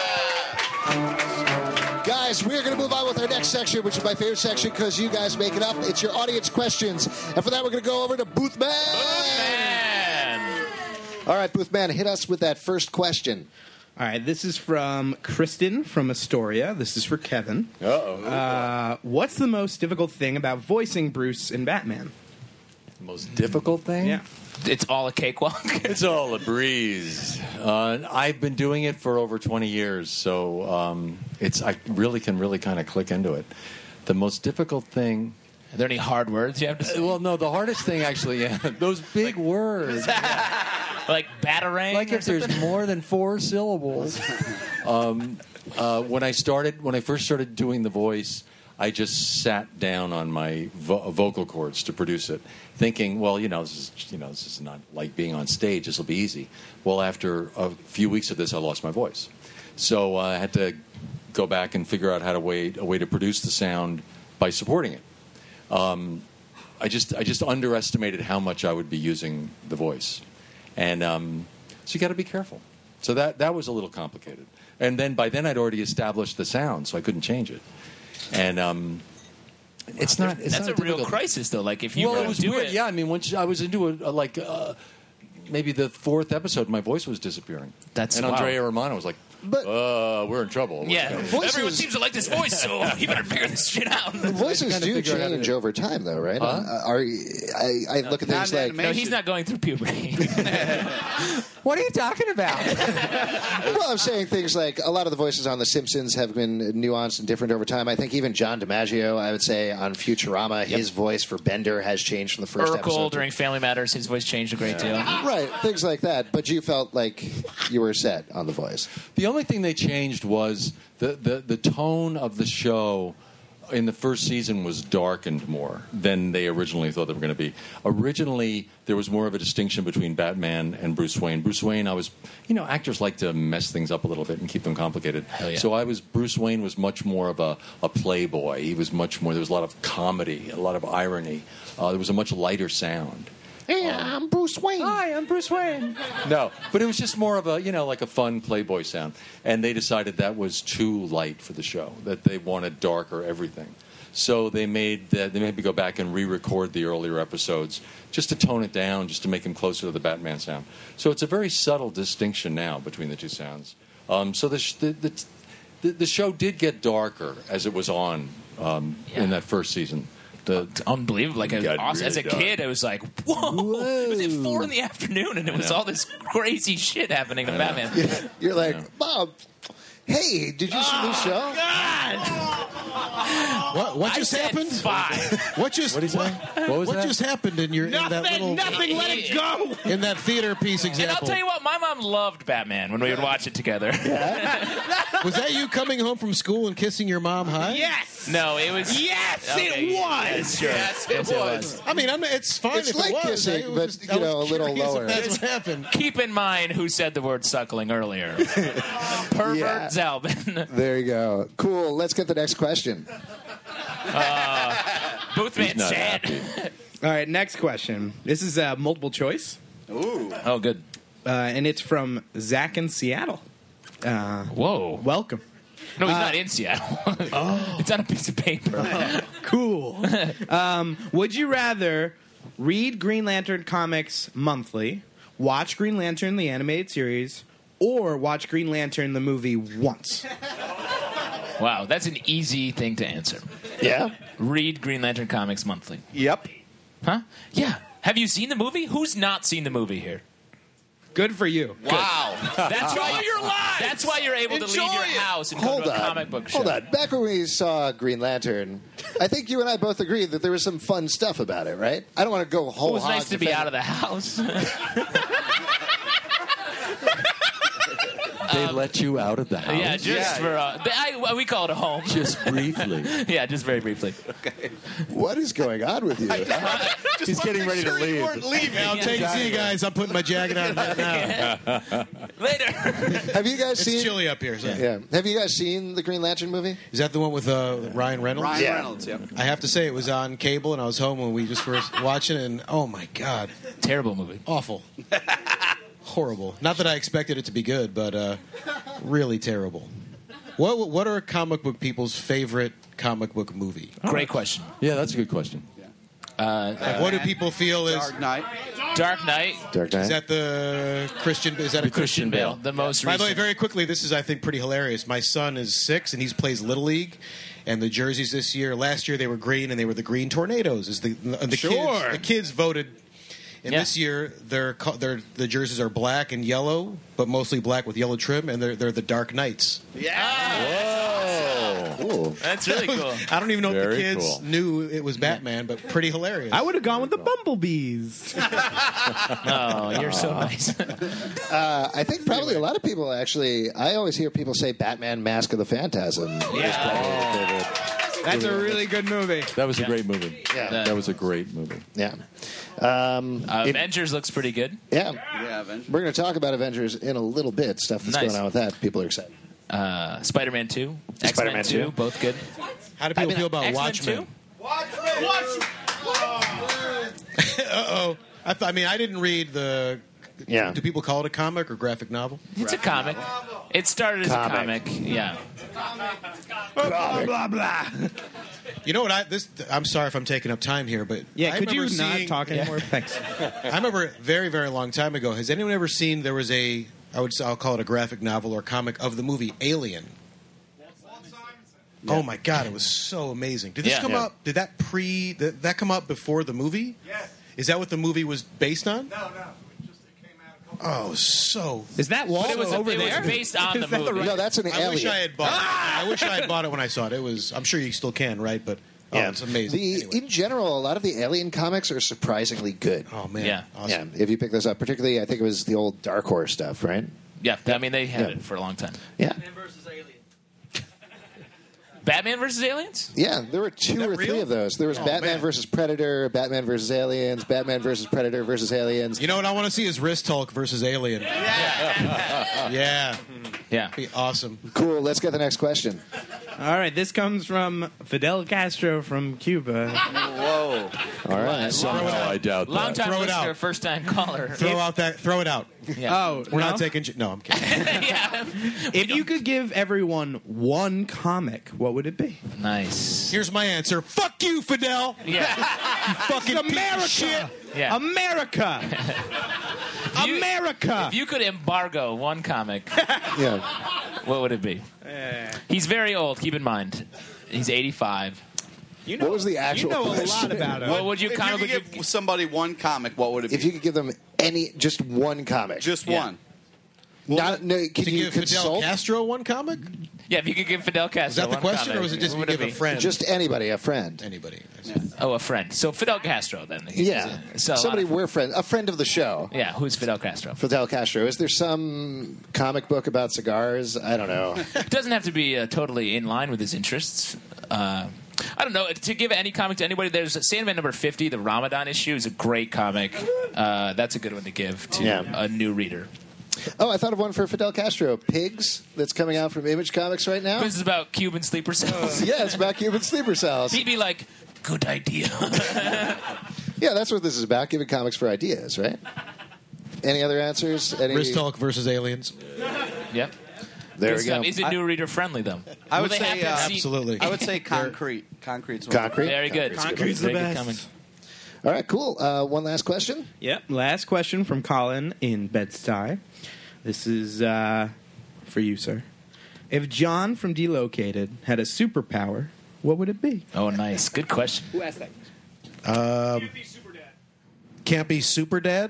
Guys, we're going to move on with our next section, which is my favorite section because you guys make it up. It's your audience questions. And for that, we're going to go over to Boothman. Man. All right, Boothman, hit us with that first question. All right, this is from Kristen from Astoria. This is for Kevin. Uh-oh. Uh, what's the most difficult thing about voicing Bruce in Batman? The most difficult thing? Yeah. It's all a cakewalk. It's all a breeze. Uh, I've been doing it for over twenty years, so um, it's I really can really kind of click into it. The most difficult thing. Are there any hard words you have to say? Well, no, the hardest thing actually, yeah, those big words. Like batarang? Like or if there's something? more than four syllables. um, uh, when I started, when I first started doing the voice, I just sat down on my vo- vocal cords to produce it, thinking, well, you know, this is, you know, this is not like being on stage. This will be easy. Well, after a few weeks of this, I lost my voice, so uh, I had to go back and figure out how to way a way to produce the sound by supporting it. Um, I just I just underestimated how much I would be using the voice. and um, so you got to be careful. So that that was a little complicated. And then by then I'd already established the sound, so I couldn't change it. And um, it's not. It's That's not a real difficult. crisis, though. Like if you well, were it to was do weird. it, Yeah, I mean, once I was into a, a like uh, maybe the fourth episode, my voice was disappearing. That's and wow. Andrea Romano was like, But- uh, "We're in trouble." What's yeah, going on?" Voices- everyone seems to like this voice, so you better figure this shit out. Voices kinda do figure out how to change do it. over time, though, right? Huh? Uh, are I, I look at Not things in like animation. No, he's not going through puberty. What are you talking about? well, I'm saying things like a lot of the voices on The Simpsons have been nuanced and different over time. I think even John DiMaggio, I would say on Futurama, his voice for Bender has changed from the first Urkel episode. during Family Matters, his voice changed a great deal. Right, things like that. But you felt like you were set on the voice. The only thing they changed was the, the, the tone of the show in the first season was darkened more than they originally thought they were going to be. Originally, there was more of a distinction between Batman and Bruce Wayne. Bruce Wayne, I was, you know, actors like to mess things up a little bit and keep them complicated. Hell yeah. So I was, Bruce Wayne was much more of a, a playboy. He was much more, there was a lot of comedy, a lot of irony. Uh, there was a much lighter sound. Hey, I'm Bruce Wayne. Hi, I'm Bruce Wayne. No, but it was just more of a, you know, like a fun Playboy sound. And they decided that was too light for the show, that they wanted darker everything. So they made that, they made me go back and re-record the earlier episodes just to tone it down, just to make him closer to the Batman sound. So it's a very subtle distinction now between the two sounds. Um, so the, sh- the, the, the, the show did get darker as it was on um, Yeah. in that first season. The, Unbelievable! Like It got awesome. as a really dark. kid, it was like, whoa! It was at four in the afternoon, and it was all this crazy shit happening to Batman. You're like, Bob, hey, did you see this show? What, what I just said happened? Five. What just What did he say? What was what that? just happened in your in that little Nothing. Let it go. in that theater piece And I'll example? tell you what, my mom loved Batman when we would watch it together. Was that you coming home from school and kissing your mom high? Yes. No, it was. Yes, Okay, it yeah, was. sure. Yes, it was. I mean, I'm, it's fine It's if like it was. kissing, I was but, just- I you was know, a little curious if lower. That's what happened. Keep in mind who said the word suckling earlier. Pervert Yeah. Zalbin. There you go. Cool. Let's get the next question. Boothman not said. All right, next question. This is uh, multiple choice, Oh, good. uh, and it's from Zach in Seattle. Uh, Whoa. welcome. No, he's not in Seattle. It's on a piece of paper. Cool. um, would you rather read Green Lantern comics monthly, watch Green Lantern the animated series, or watch Green Lantern the movie once? Wow, that's an easy thing to answer. Yeah? Read Green Lantern comics monthly. Yep. Huh? Yeah. Have you seen the movie? Who's not seen the movie here? Good for you. Wow. That's why your lives. That's why you're able to Enjoy leave your it. house and Hold go to a on. comic book show. Hold on. Back when we saw Green Lantern, I think you and I both agreed that there was some fun stuff about it, right? I don't want to go whole It was hog nice to be defending- out of the house. They let you out of the house. yeah, just for uh, I, we call it a home. Just briefly. yeah, just very briefly. What is going on with you? He's getting ready to leave. I'll take it. See you guys. I'm putting my jacket on right now. Later. Have you guys It's seen? chilly up here. So. Yeah. Have you guys seen the Green Lantern movie? Is that the one with uh, Ryan Reynolds? Ryan Yeah. Reynolds. Yep. I have to say, it was on cable, and I was home when we just were watching it, and oh my god, Terrible movie. awful, horrible. Not that I expected it to be good, but uh, really terrible. What what are comic book people's favorite comic book movie? Great question. Yeah, that's a good question. Like, what do people feel is Dark Knight. Dark Knight. Dark Knight. is that the Christian? Is that a Christian Bale. The most By recent. the way, very quickly, this is I think pretty hilarious. My son is six, and he plays Little League. And the jerseys this year, last year they were green, and they were the Green Tornadoes. Is the the Sure. kids the kids voted. And Yeah. this year, they're, co- they're the jerseys are black and yellow, but mostly black with yellow trim, and they're they're the Dark Knights. Cool. That's really cool. I don't even know if the Very kids cool. knew it was Batman, but pretty hilarious. I would have gone with the Bumblebees. Oh, you're so nice. Uh, I think probably a lot of people actually. I always hear people say Batman: Mask of the Phantasm. is probably their favorite. That's a really good movie. That was a great movie. Yeah. That was a great movie. Yeah. Um, Uh, it- Avengers looks pretty good. yeah. Yeah, Avengers. We're going to talk about Avengers in a little bit. Stuff that's Nice. going on with that. People are excited. Uh, Spider-Man two, X-Men Spider-Man two, two. both good. How do people I mean, feel about X-Men Watchmen? two? Uh oh. I, th- I mean, I didn't read the Yeah. Do people call it a comic or graphic novel? It's a comic. It started as Comic. a comic. Yeah. Blah blah blah. You know what? I this. I'm sorry if I'm taking up time here, but Yeah, I could you remember not seeing- talk anymore? Thanks. I remember a very, very long time ago. Has anyone ever seen? There was a. I would. I'll call it a graphic novel or comic of the movie Alien. Oh my God! It was so amazing. Did this Yeah. come Yeah. up? Did that pre? Did that come up before the movie? Yes. Is that what the movie was based on? No, no. It just it came out a couple Oh, so. Is that wall But it was, over it there? was based on the Is that movie. right- No, that's an I alien. wish I had bought. it. I wish I had bought it when I saw it. It was. I'm sure you still can, right? But oh, Yeah. it's amazing. The, Anyway. In general, a lot of the Alien comics are surprisingly good. Oh man. Yeah. Awesome. Yeah, if you pick this up, particularly, I think it was the old Dark Horse stuff, right? Yeah, I mean, they had Yeah. it for a long time. Yeah. Batman versus Aliens? Yeah, there were two that or three real? of those. There was Oh, Batman man. versus Predator, Batman versus Aliens, Batman versus Predator versus Aliens. You know what I want to see is Wrist Hulk versus Alien. Yeah. yeah. Yeah. Be awesome. Cool, let's get the next question. All right, this comes from Fidel Castro from Cuba. Whoa. All right. Somehow I doubt Long that. time Throw it listener, out. first time caller. Throw out that. Throw it out. Yeah. Oh, We're no? not taking. No, I'm kidding. yeah. If you could give everyone one comic, what would it be? Nice. Here's my answer. Fuck you, Fidel. Yeah. Fucking piece of shit. Yeah. America. you- America. If you could embargo one comic, Yeah. what would it be? He's very old, keep in mind. He's eighty-five. you What was the actual You know a question? lot about him. What would you If comic you would could you give somebody one comic, what would it be? If you could give them any, just one comic. Just Yeah. one. Not, no, can To you give Fidel consult? Castro one comic? Yeah, if you could give Fidel Castro Is that the one question, comic, or was it just what you would give it a be? friend? Just anybody, a friend. anybody. Oh, a friend. So Fidel Castro, then. Yeah. So a lot Somebody of- we're friends. A friend of the show. Yeah, who's Fidel Castro? Fidel Castro. Is there some comic book about cigars? I don't know. It doesn't have to be uh, totally in line with his interests. Uh, I don't know. To give any comic to anybody, there's Sandman number fifty, the Ramadan issue, is a great comic. Uh, that's a good one to give to Yeah. a new reader. Oh, I thought of one for Fidel Castro. Pigs, that's coming out from Image Comics right now. This is about Cuban sleeper cells. Yeah, it's about Cuban sleeper cells. He'd be like, good idea. Yeah, that's what this is about, giving comics for ideas, right? Any other answers? Any... Wrist Hulk versus Aliens. Yep. There Good we go. stuff. Is it new reader friendly, though? I Will would they say, have to uh, see- Absolutely. I would say concrete. Concrete's one. Concrete? Very good. Concrete's the Very good best. comic. All right, cool. Uh, one last question. Yep. Last question from Colin in Bed-Stuy. This is uh, for you, sir. If John from Delocated had a superpower, what would it be? Oh, nice. Good question. Who asked that? Um, can't be Super Dad?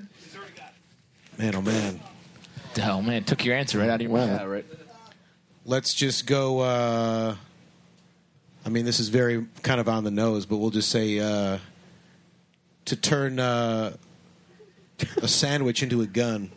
Man, oh man. Oh, man. Took your answer right out of your Wow. mouth. right. Let's just go. Uh, I mean, this is very kind of on the nose, but we'll just say uh, to turn uh, a sandwich into a gun.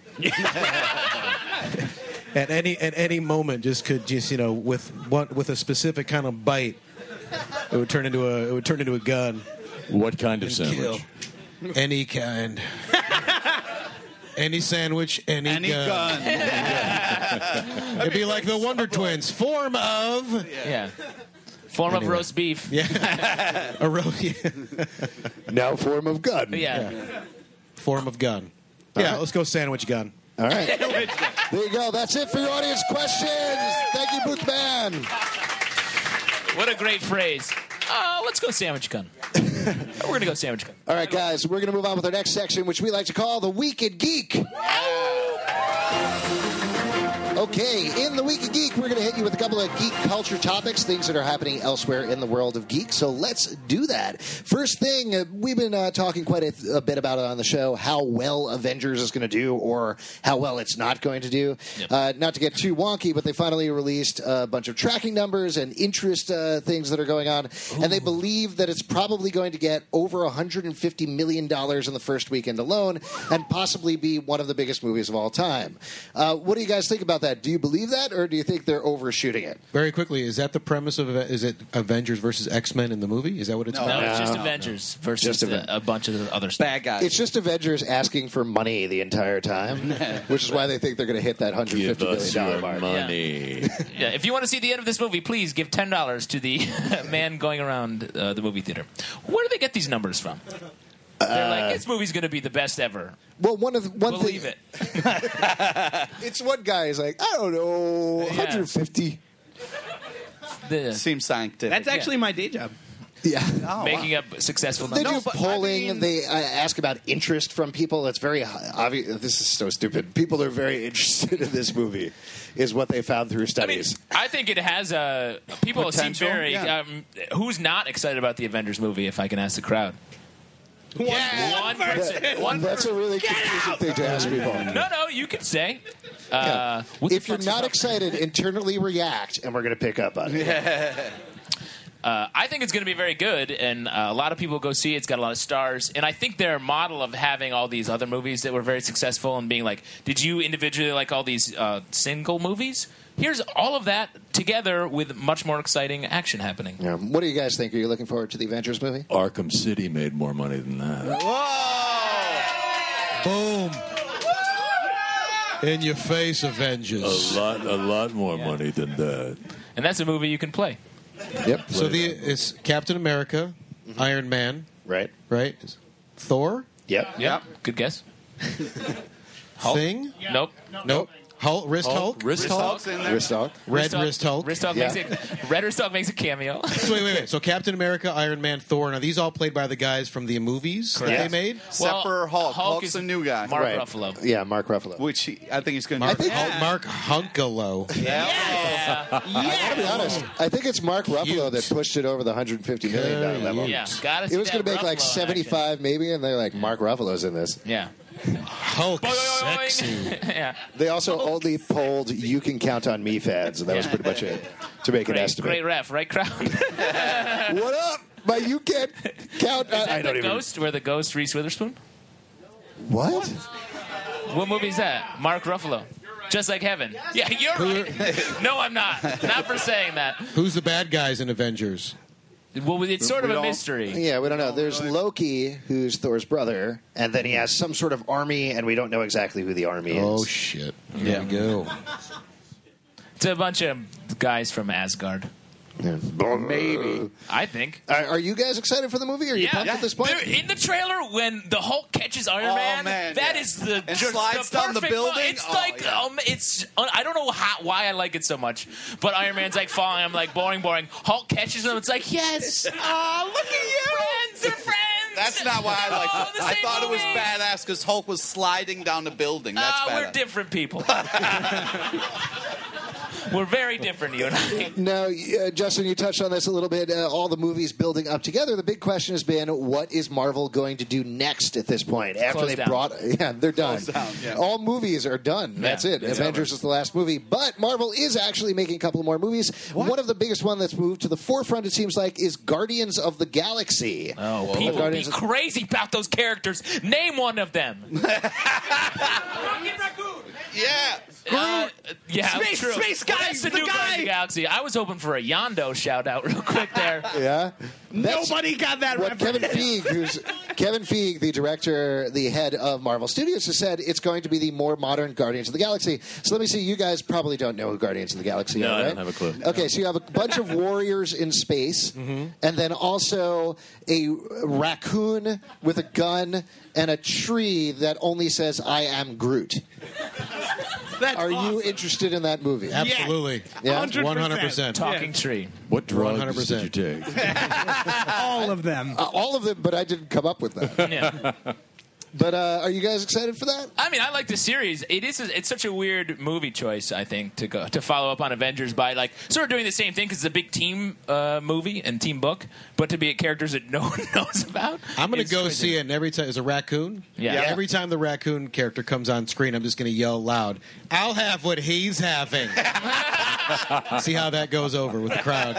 at any at any moment, just could just you know with one with a specific kind of bite, it would turn into a it would turn into a gun. What kind of and sandwich? kill. Any kind. Any sandwich, any, Any gun. gun. It'd be like the Wonder Twins. Form of Yeah. Form of Anyway. roast beef. yeah, a ro- yeah. Now form of gun. Yeah. form of gun. Yeah, let's go sandwich gun. All right. There you go. That's it for your audience questions. Thank you, Booth Man. What a great phrase. Uh, let's go sandwich gun. We're going to go sandwich gun. All right, guys, we're going to move on with our next section, which we like to call the Weekend Geek. Okay, in the Week of Geek, we're going to hit you with a couple of geek culture topics, things that are happening elsewhere in the world of geek. So let's do that. First thing, uh, we've been uh, talking quite a, a bit about it on the show, how well Avengers is going to do or how well it's not going to do. Yep. Uh, not to get too wonky, but they finally released a bunch of tracking numbers and interest uh, things that are going on, Ooh. and they believe that it's probably going to get over one hundred fifty million dollars in the first weekend alone and possibly be one of the biggest movies of all time. Uh, what do you guys think about that? Do you believe that, or do you think they're overshooting it? Very quickly, is that the premise of it? Is it Avengers versus X-Men in the movie? Is that what it's No, about? it's just No. Avengers versus Just the- Aven- a bunch of the other stuff. Bad guys. It's just Avengers asking for money the entire time, which is why they think they're going to hit that one hundred Give fifty million us dollars your mark. money. Yeah, if you want to see the end of this movie, please give ten dollars to the man going around uh, the movie theater. Where do they get these numbers from? They're like, this movie's going to be the best ever. Well, one of the, one Believe thing, it. it's one guy is like, I don't know, one hundred fifty. The, Seems scientific. That's actually my day job. Yeah. Oh, making wow. up successful They numbers. do but I polling. mean- they uh, ask about interest from people. It's very obvious. This is so stupid. People are very interested in this movie, is what they found through I mean, studies. I think it has a. People seem Potential, very. yeah. Um, who's not excited about the Avengers movie? If I can ask the crowd. One, One person. One That's a really confusing thing to ask people. No, no, you could say. Yeah. Uh, what the If you're fuck's not this excited, internally react, and we're going to pick up on it. Uh, I think it's going to be very good, and uh, a lot of people go see it. It's got a lot of stars, and I think their model of having all these other movies that were very successful and being like, did you individually like all these uh, single movies? Here's all of that together with much more exciting action happening. Yeah. What do you guys think? Are you looking forward to the Avengers movie? Arkham City made more money than that. Boom. In your face, Avengers. A lot, a lot more money than that. And that's a movie you can play. Yep. So the it's Captain America, Iron Man, Right. right? Thor, Yep. Yep. Good guess. Hulk? Thing, Nope. nope. Hulk, wrist Hulk, Wrist Hulk's Hulk? in there. Wrist Hulk. red wrist Hulk. Wrist Hulk Yeah. makes it. Red Wrist Hulk makes a cameo. So wait, wait, wait. So Captain America, Iron Man, Thor. Now these all played by the guys from the movies that Correct. they made. Except Well, for Hulk. Hulk Hulk's is a new guy. Mark Right. Ruffalo. Yeah, Mark Ruffalo. Which he, I think he's going to Mark, be. Hulk, Mark Hunkalo. Yeah. I gotta be honest. I think it's Mark Ruffalo that pushed it over the one hundred fifty million dollars level. Yeah. Got It was going to make like seventy-five maybe, and they're like, Mark Ruffalo's in this. Yeah. Hulk, sexy. Yeah. They also only polled "You Can Count on Me" fans, and that was pretty much it to make an Great, estimate. great ref, right, crowd? What up? But you can't count. Is that I don't the even. Ghost? Where the Ghost Reese Witherspoon? What? What movie is that? Mark Ruffalo. Just Like Heaven. Yeah, you're right. No, I'm not. Not for saying that. Who's the bad guys in Avengers? Well, it's sort of We a don't- mystery. Yeah, we don't know. There's Loki, who's Thor's brother, and then he has some sort of army, and we don't know exactly who the army is. Oh shit! There we go. It's a bunch of guys from Asgard. Yeah. Maybe. I think. Are, are you guys excited for the movie? Are you Yeah, pumped at this point? They're- in the trailer, when the Hulk catches Iron Oh, Man, man, that yeah. is the And just slides the down the perfect mo- building? It's Oh, like yeah. um, it's I don't know how, why I like it so much, but Iron Man's like falling. I'm like boring, boring. Hulk catches him. It's like yes, oh look at you, friends are friends. That's not why I liked Oh, it. the I same thought it was movie. badass because Hulk was sliding down the building. That's Ah, we're badass. different people. We're very different, you and I. Now, uh, Justin, you touched on this a little bit. Uh, all the movies building up together. The big question has been, what is Marvel going to do next at this point? After Close they down. brought, yeah, they're done. Close down, yeah. All movies are done. That's it. it's Avengers over. is the last movie, but Marvel is actually making a couple more movies. One of the biggest one that's moved to the forefront, it seems like, is Guardians of the Galaxy. Oh, people be Guardians of- crazy about those characters. Name one of them. Yeah. Uh, yeah, Space- true. space Well, guy, that's the, the new Guardians of guy. the Galaxy. I was hoping for a Yondo shout out real quick there. Yeah. That's Nobody got that what reference. Kevin Feige, who's Kevin Feige, the director, the head of Marvel Studios, has said it's going to be the more modern Guardians of the Galaxy. So let me see. You guys probably don't know who Guardians of the Galaxy No, are, I right? don't have a clue. Okay, so you have a bunch of warriors in space, and then also a raccoon with a gun and a tree that only says "I am Groot." That's Are you awesome. interested in that movie? Absolutely. Yeah? one hundred percent. Talking tree. What drugs one hundred percent. did you take? All of them. Uh, all of them, but I didn't come up with that. Yeah. But uh, are you guys excited for that? I mean, I like the series. It is. It's such a weird movie choice, I think, to go to follow up on Avengers by like sort of doing the same thing because it's a big team uh, movie and team book, but to be at characters that no one knows about. I'm going is to go crazy. see it, and every time there's a raccoon. Yeah. Yeah. Every time the raccoon character comes on screen, I'm just going to yell loud, "I'll have what he's having." See how that goes over with the crowd.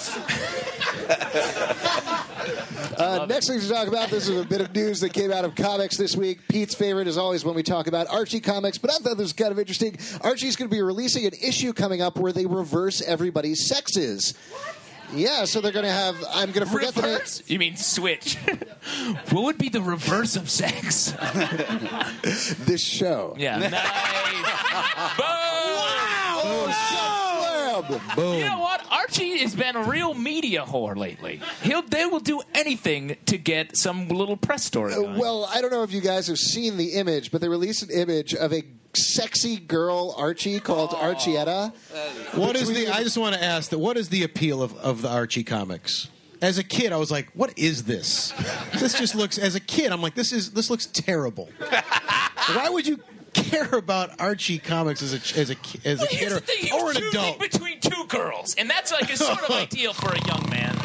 Uh, next thing to talk about, this is a bit of news that came out of comics this week. Pete's favorite is always when we talk about Archie comics, but I thought this was kind of interesting. Archie's going to be releasing an issue coming up where they reverse everybody's sexes. Yeah, so they're going to have, I'm going to forget the name. Reverse? You mean switch? What would be the reverse of sex? This show. Yeah. Nice. Boom! Oh, so slam! Boom. You know what? Archie has been a real media whore lately. He'll they will do anything to get some little press story. Uh, going. well, I don't know if you guys have seen the image, but they released an image of a sexy girl Archie called Oh. Archietta. What is the? I just want to ask that. What is the appeal of, of the Archie comics? As a kid, I was like, "What is this? This just looks." As a kid, I'm like, "This is this looks terrible." Why would you care about Archie comics as a as a as a Well, kid here's or, the thing, he or was an choosing adult? between two girls, and that's like a sort of ideal for a young man.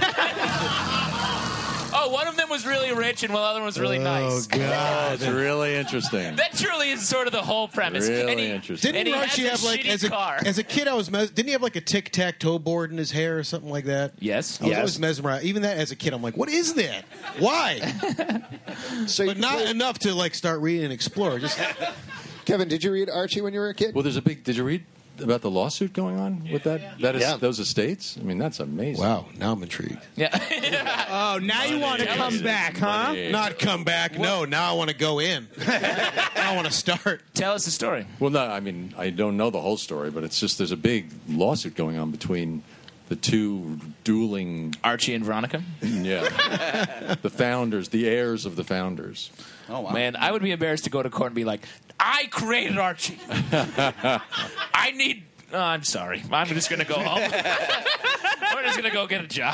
Oh, one of them was really rich, and one other one was really Oh nice. God! It's really interesting. That truly is sort of the whole premise. Really and he, interesting. and Didn't he Archie has have a like shitty as a car. as a kid? I was mes- didn't he have like a tic tac toe board in his hair or something like that? Yes. I was Yes. always mesmerized. Even that as a kid, I'm like, "What is that? Why?" So you But not play- enough to like start reading and explore. Just Kevin, did you read Archie when you were a kid? Well, there's a big. Did you read about the lawsuit going on with that? That is Yeah. those estates. I mean, that's amazing. wow. Now I'm intrigued. Yeah. Oh, now you want to come back, huh? Money. Not come back. No, now I want to go in. I want to start. Tell us the story. Well, no, I mean, I don't know the whole story, but it's just there's a big lawsuit going on between the two dueling, Archie and Veronica. yeah, the founders, the heirs of the founders. Oh, wow. Man, I would be embarrassed to go to court and be like, I created Archie. I need... Oh, I'm sorry. I'm just going to go home. We're just going to go get a job.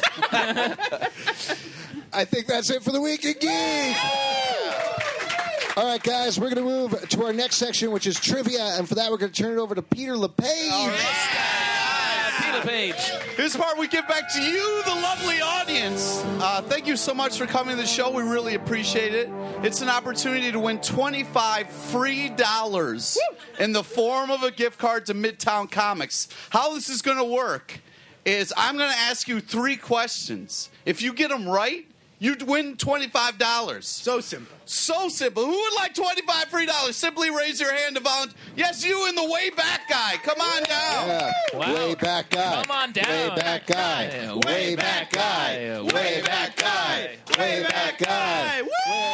I think that's it for the Week in Geek. All right, guys, we're going to move to our next section, which is trivia, and for that, we're going to turn it over to Peter LePage. Peter Page. Here's the part we give back to you, the lovely audience. Uh, thank you so much for coming to the show. We really appreciate it. It's an opportunity to win twenty-five free dollars in the form of a gift card to Midtown Comics. How this is going to work is I'm going to ask you three questions. If you get them right, you'd win twenty-five dollars. So simple. So simple. Who would like twenty-five free dollars? Simply raise your hand to volunteer. Yes, you in the way back guy. Come on down. Yeah. Wow. Way back guy. Come on down. Way back guy. Yeah. Way back guy. Way back guy. Way back guy.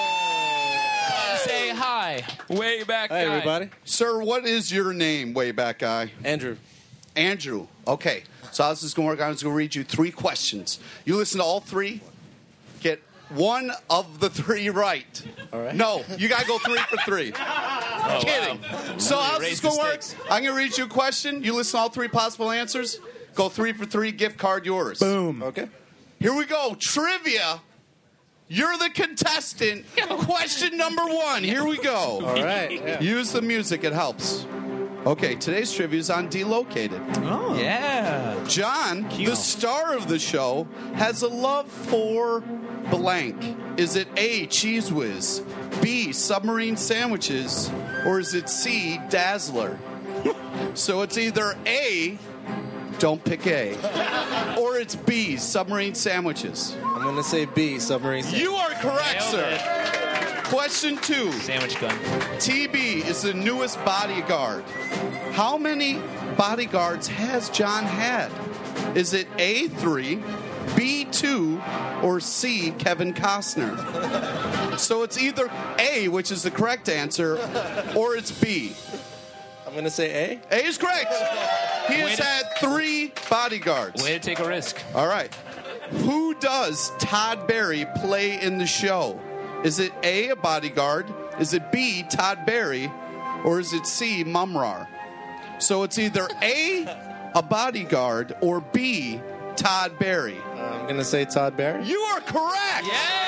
Say hi. Way back Hi, guy. everybody. Sir, what is your name, way back guy? Andrew. Andrew. Okay. So how this is going to work, I'm just going to read you three questions. You listen to all three, get one of the three right. All right. No, you got to go three for three. Oh, Kidding. wow. So how's Raise this going the to work? stakes. I'm going to read you a question. You listen to all three possible answers. Go three for three, gift card yours. Boom. Okay. Here we go. Trivia. You're the contestant. Question number one. Here we go. All right. Yeah. Use the music. It helps. Okay, today's trivia is on Delocated. Oh. Yeah. John, the star of the show, has a love for blank. Is it A, Cheese Whiz, B, submarine sandwiches, or is it C, Dazzler? So it's either A, don't pick A, or it's B, submarine sandwiches. I'm going to say B, submarine. You are correct, Nailed sir. it. Question two. Sandwich gun. T B is the newest bodyguard. How many bodyguards has John had? Is it A, three, B, two, or C, Kevin Costner? So it's either A, which is the correct answer, or it's B. I'm going to say A. A is correct. He has Way to- had three bodyguards. Way to take a risk. All right. Who does Todd Barry play in the show? Is it A, a bodyguard? Is it B, Todd Barry? Or is it C, Mumrar? So it's either A, a bodyguard, or B, Todd Barry. Uh, I'm going to say Todd Barry. You are correct.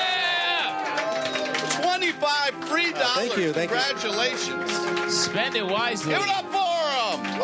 Yeah. twenty-five free dollars. Thank you, thank you. Congratulations. Spend it wisely. Give it up for him.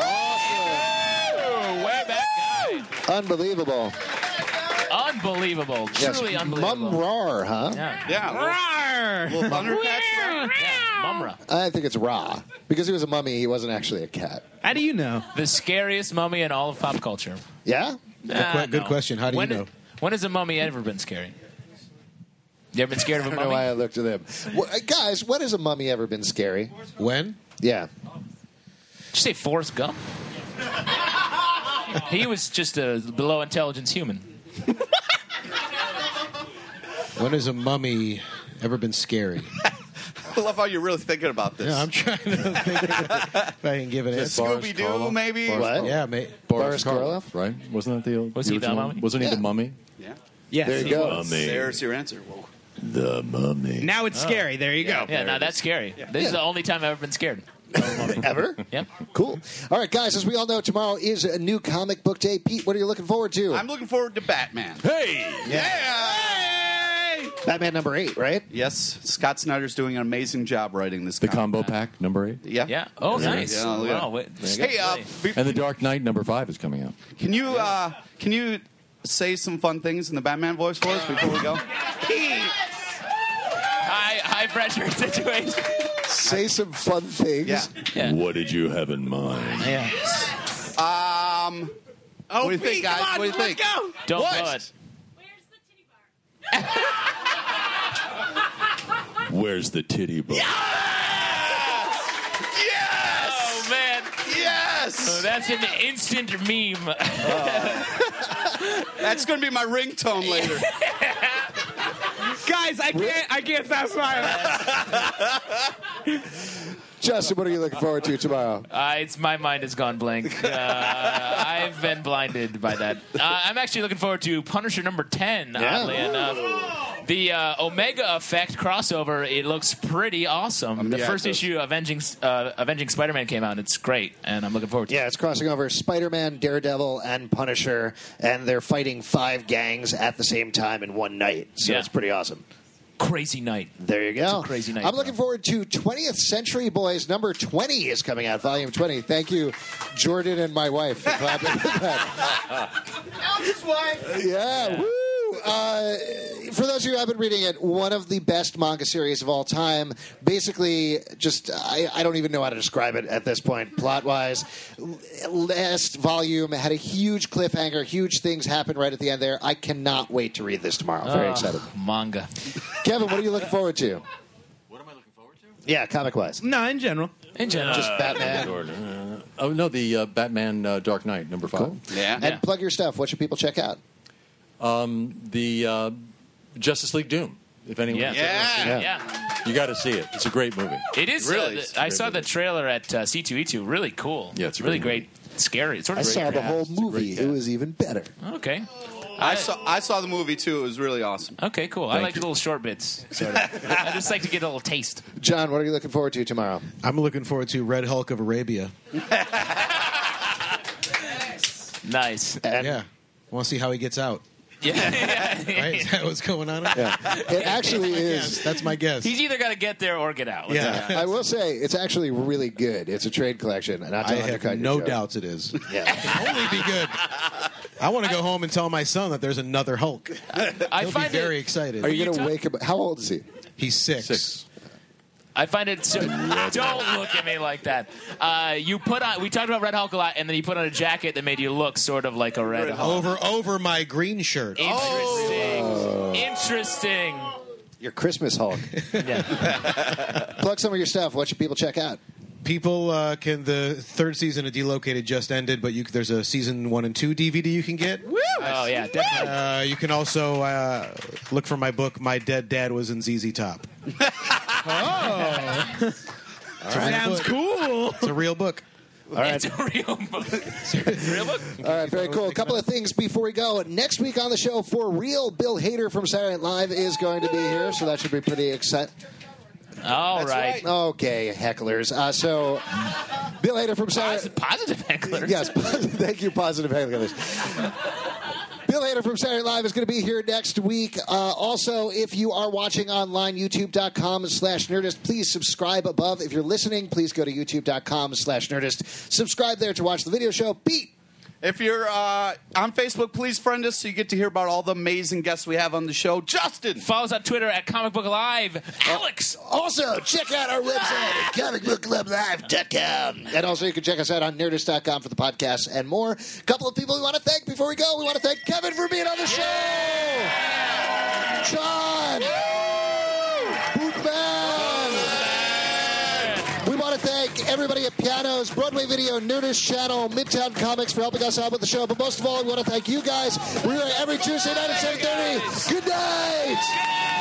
Ooh, way back guy. Unbelievable. Unbelievable. Yes. Truly unbelievable. Mum-rar, huh? Yeah. Yeah. Little, little Thundercats. Yeah. Mumra. I think it's Ra. Because he was a mummy, he wasn't actually a cat. How do you know? The scariest mummy in all of pop culture. Yeah? Good, que- good question. How do when you know? Is, when has a mummy ever been scary? You ever been scared of I a don't know mummy? why I looked at him. Well, uh, guys, when has a mummy ever been scary? When? Yeah. Did you say Forrest Gump? He was just a below intelligence human. When has a mummy ever been scary? I love how you're really thinking about this. Yeah, I'm trying to think if I can give it a Is it Boris Scooby Doo, Karloff? maybe. Boris What? Karloff. Yeah, mate. Boris, Boris Karloff, Karloff? right? Wasn't that the Was the he the original- mummy? Wasn't he Yeah. the mummy? Yeah. Yes. There you go. There's your answer. Whoa. The mummy. Now it's scary. There you go. Yeah, now that's scary. This is the only time I've ever been scared. Ever? Yep. Cool. All right, guys, as we all know, tomorrow is a new comic book day. Pete, what are you looking forward to? I'm looking forward to Batman. Hey! Yeah. Batman number eight, right? Yes, Scott Snyder's doing an amazing job writing this. The comic. combo pack, number eight. Yeah. Yeah. Oh, There you nice. go. Yeah, Wow. Wait, Hey, uh, be- And The Dark Knight, number five, is coming out. can you uh, can you say some fun things in the Batman voice for us before we go? high, high pressure situation. Say some fun things. Yeah. Yeah. What did you have in mind? Yeah. Um. Oh, What do you think, Pete, guys? come on, What do you let's think? go. Don't What? blow it. Where's the titty bar? Yes. Oh man. Yes. Oh, that's an instant meme. That's going to be my ringtone later. Guys, I can't. I can't stop smiling. Justin, what are you looking forward to tomorrow? Uh, it's my mind has gone blank. Uh, I've been blinded by that. Uh, I'm actually looking forward to Punisher number ten. Yeah. Oddly enough, the uh, Omega Effect crossover. It looks pretty awesome. The yeah, first it does. issue of Avenging uh, Avenging Spider-Man came out. It's great, and I'm looking forward to. Yeah, it's crossing over Spider-Man, Daredevil, and Punisher, and they're fighting five gangs at the same time in one night. So Yeah. it's pretty awesome. Crazy night. There you go. It's a crazy night, I'm bro. looking forward to twentieth Century Boys number twenty is coming out, volume twenty. Thank you, Jordan and my wife, for clapping for that. Yeah, woo! Uh, for those of you who haven't been reading it, one of the best manga series of all time. Basically, just I, I don't even know how to describe it at this point, plot-wise. Last volume had a huge cliffhanger, huge things happen right at the end there. I cannot wait to read this tomorrow. Very Oh, excited. Manga. Kevin, what are you looking forward to? What am I looking forward to? Yeah, comic-wise. No, in general. In general. Just Batman. Uh, oh, no, the uh, Batman uh, Dark Knight, number five. Cool. Yeah. And Yeah. plug your stuff. What should people check out? The uh, Justice League Doom. If anyone, Yeah. Yeah. Yeah. you got to see it. It's a great movie. It is. Really? Uh, the- I saw the trailer at uh, C two E two. Really cool. Yeah, it's a really great great. Scary. It's sort I of saw the whole cast. It's a great movie. It cast. was even better. Okay. I saw I saw the movie too. It was really awesome. Okay, cool. I Thank like you. little short bits. Sort of. I just like to get a little taste. John, what are you looking forward to tomorrow? I'm looking forward to Red Hulk of Arabia. Nice. And Yeah. Want to see how he gets out. Yeah. Right? Is that what's going on? yeah, it actually Yes, is. that's my guess. He's either got to get there or get out. Let's say that. Yeah. I will say it's actually really good. It's a trade collection, and not to I undercut have your no joke. doubts it is. Yeah. Only be good. I want to go home and tell my son that there's another Hulk. I He'll be find very it. excited. Are you You going to talk- wake him? How old is he? He's six. Six. I find it. So, don't look at me like that. Uh, you put on. We talked about Red Hulk a lot, and then you put on a jacket that made you look sort of like a Red Hulk. Over over my green shirt. Interesting. Interesting. Your Christmas Hulk. Yeah. Plug some of your stuff. What should people check out? People uh, can. The third season of Delocated just ended, but you, there's a season one and two D V D you can get. Oh yeah, definitely. Uh, you can also uh, look for my book. My Dead Dad Was in Z Z Top. Oh. Sounds book. cool. It's a real book. All right. It's a real book. Real book. All right, very cool. A couple of things before we go. Next week on the show, for real, Bill Hader from Saturday Night Live is going to be here, so that should be pretty exciting. All That's right. right. Okay, hecklers. Uh, so, Bill Hader from Saturday. Positive, positive hecklers. Yes, thank you, positive hecklers. Bill Hader from Saturday Night Live is going to be here next week. Uh, also, if you are watching online, youtube.com slash Nerdist, please subscribe above. If you're listening, please go to youtube.com slash Nerdist. Subscribe there to watch the video show. Pete. If you're uh, on Facebook, please friend us so you get to hear about all the amazing guests we have on the show. Justin. Follow us on Twitter at Comic Book Live. Alex. Also, check out our website at comic book club live dot com. And also, you can check us out on nerdist dot com for the podcast and more. A couple of people we want to thank before we go. We want to thank Kevin for being on the show. John. Boothman. We want to thank everybody at Pianos, Broadway Video, Nerdist Channel, Midtown Comics for helping us out with the show. But most of all, we want to thank you guys. We're here every Tuesday night at seven thirty. Good night.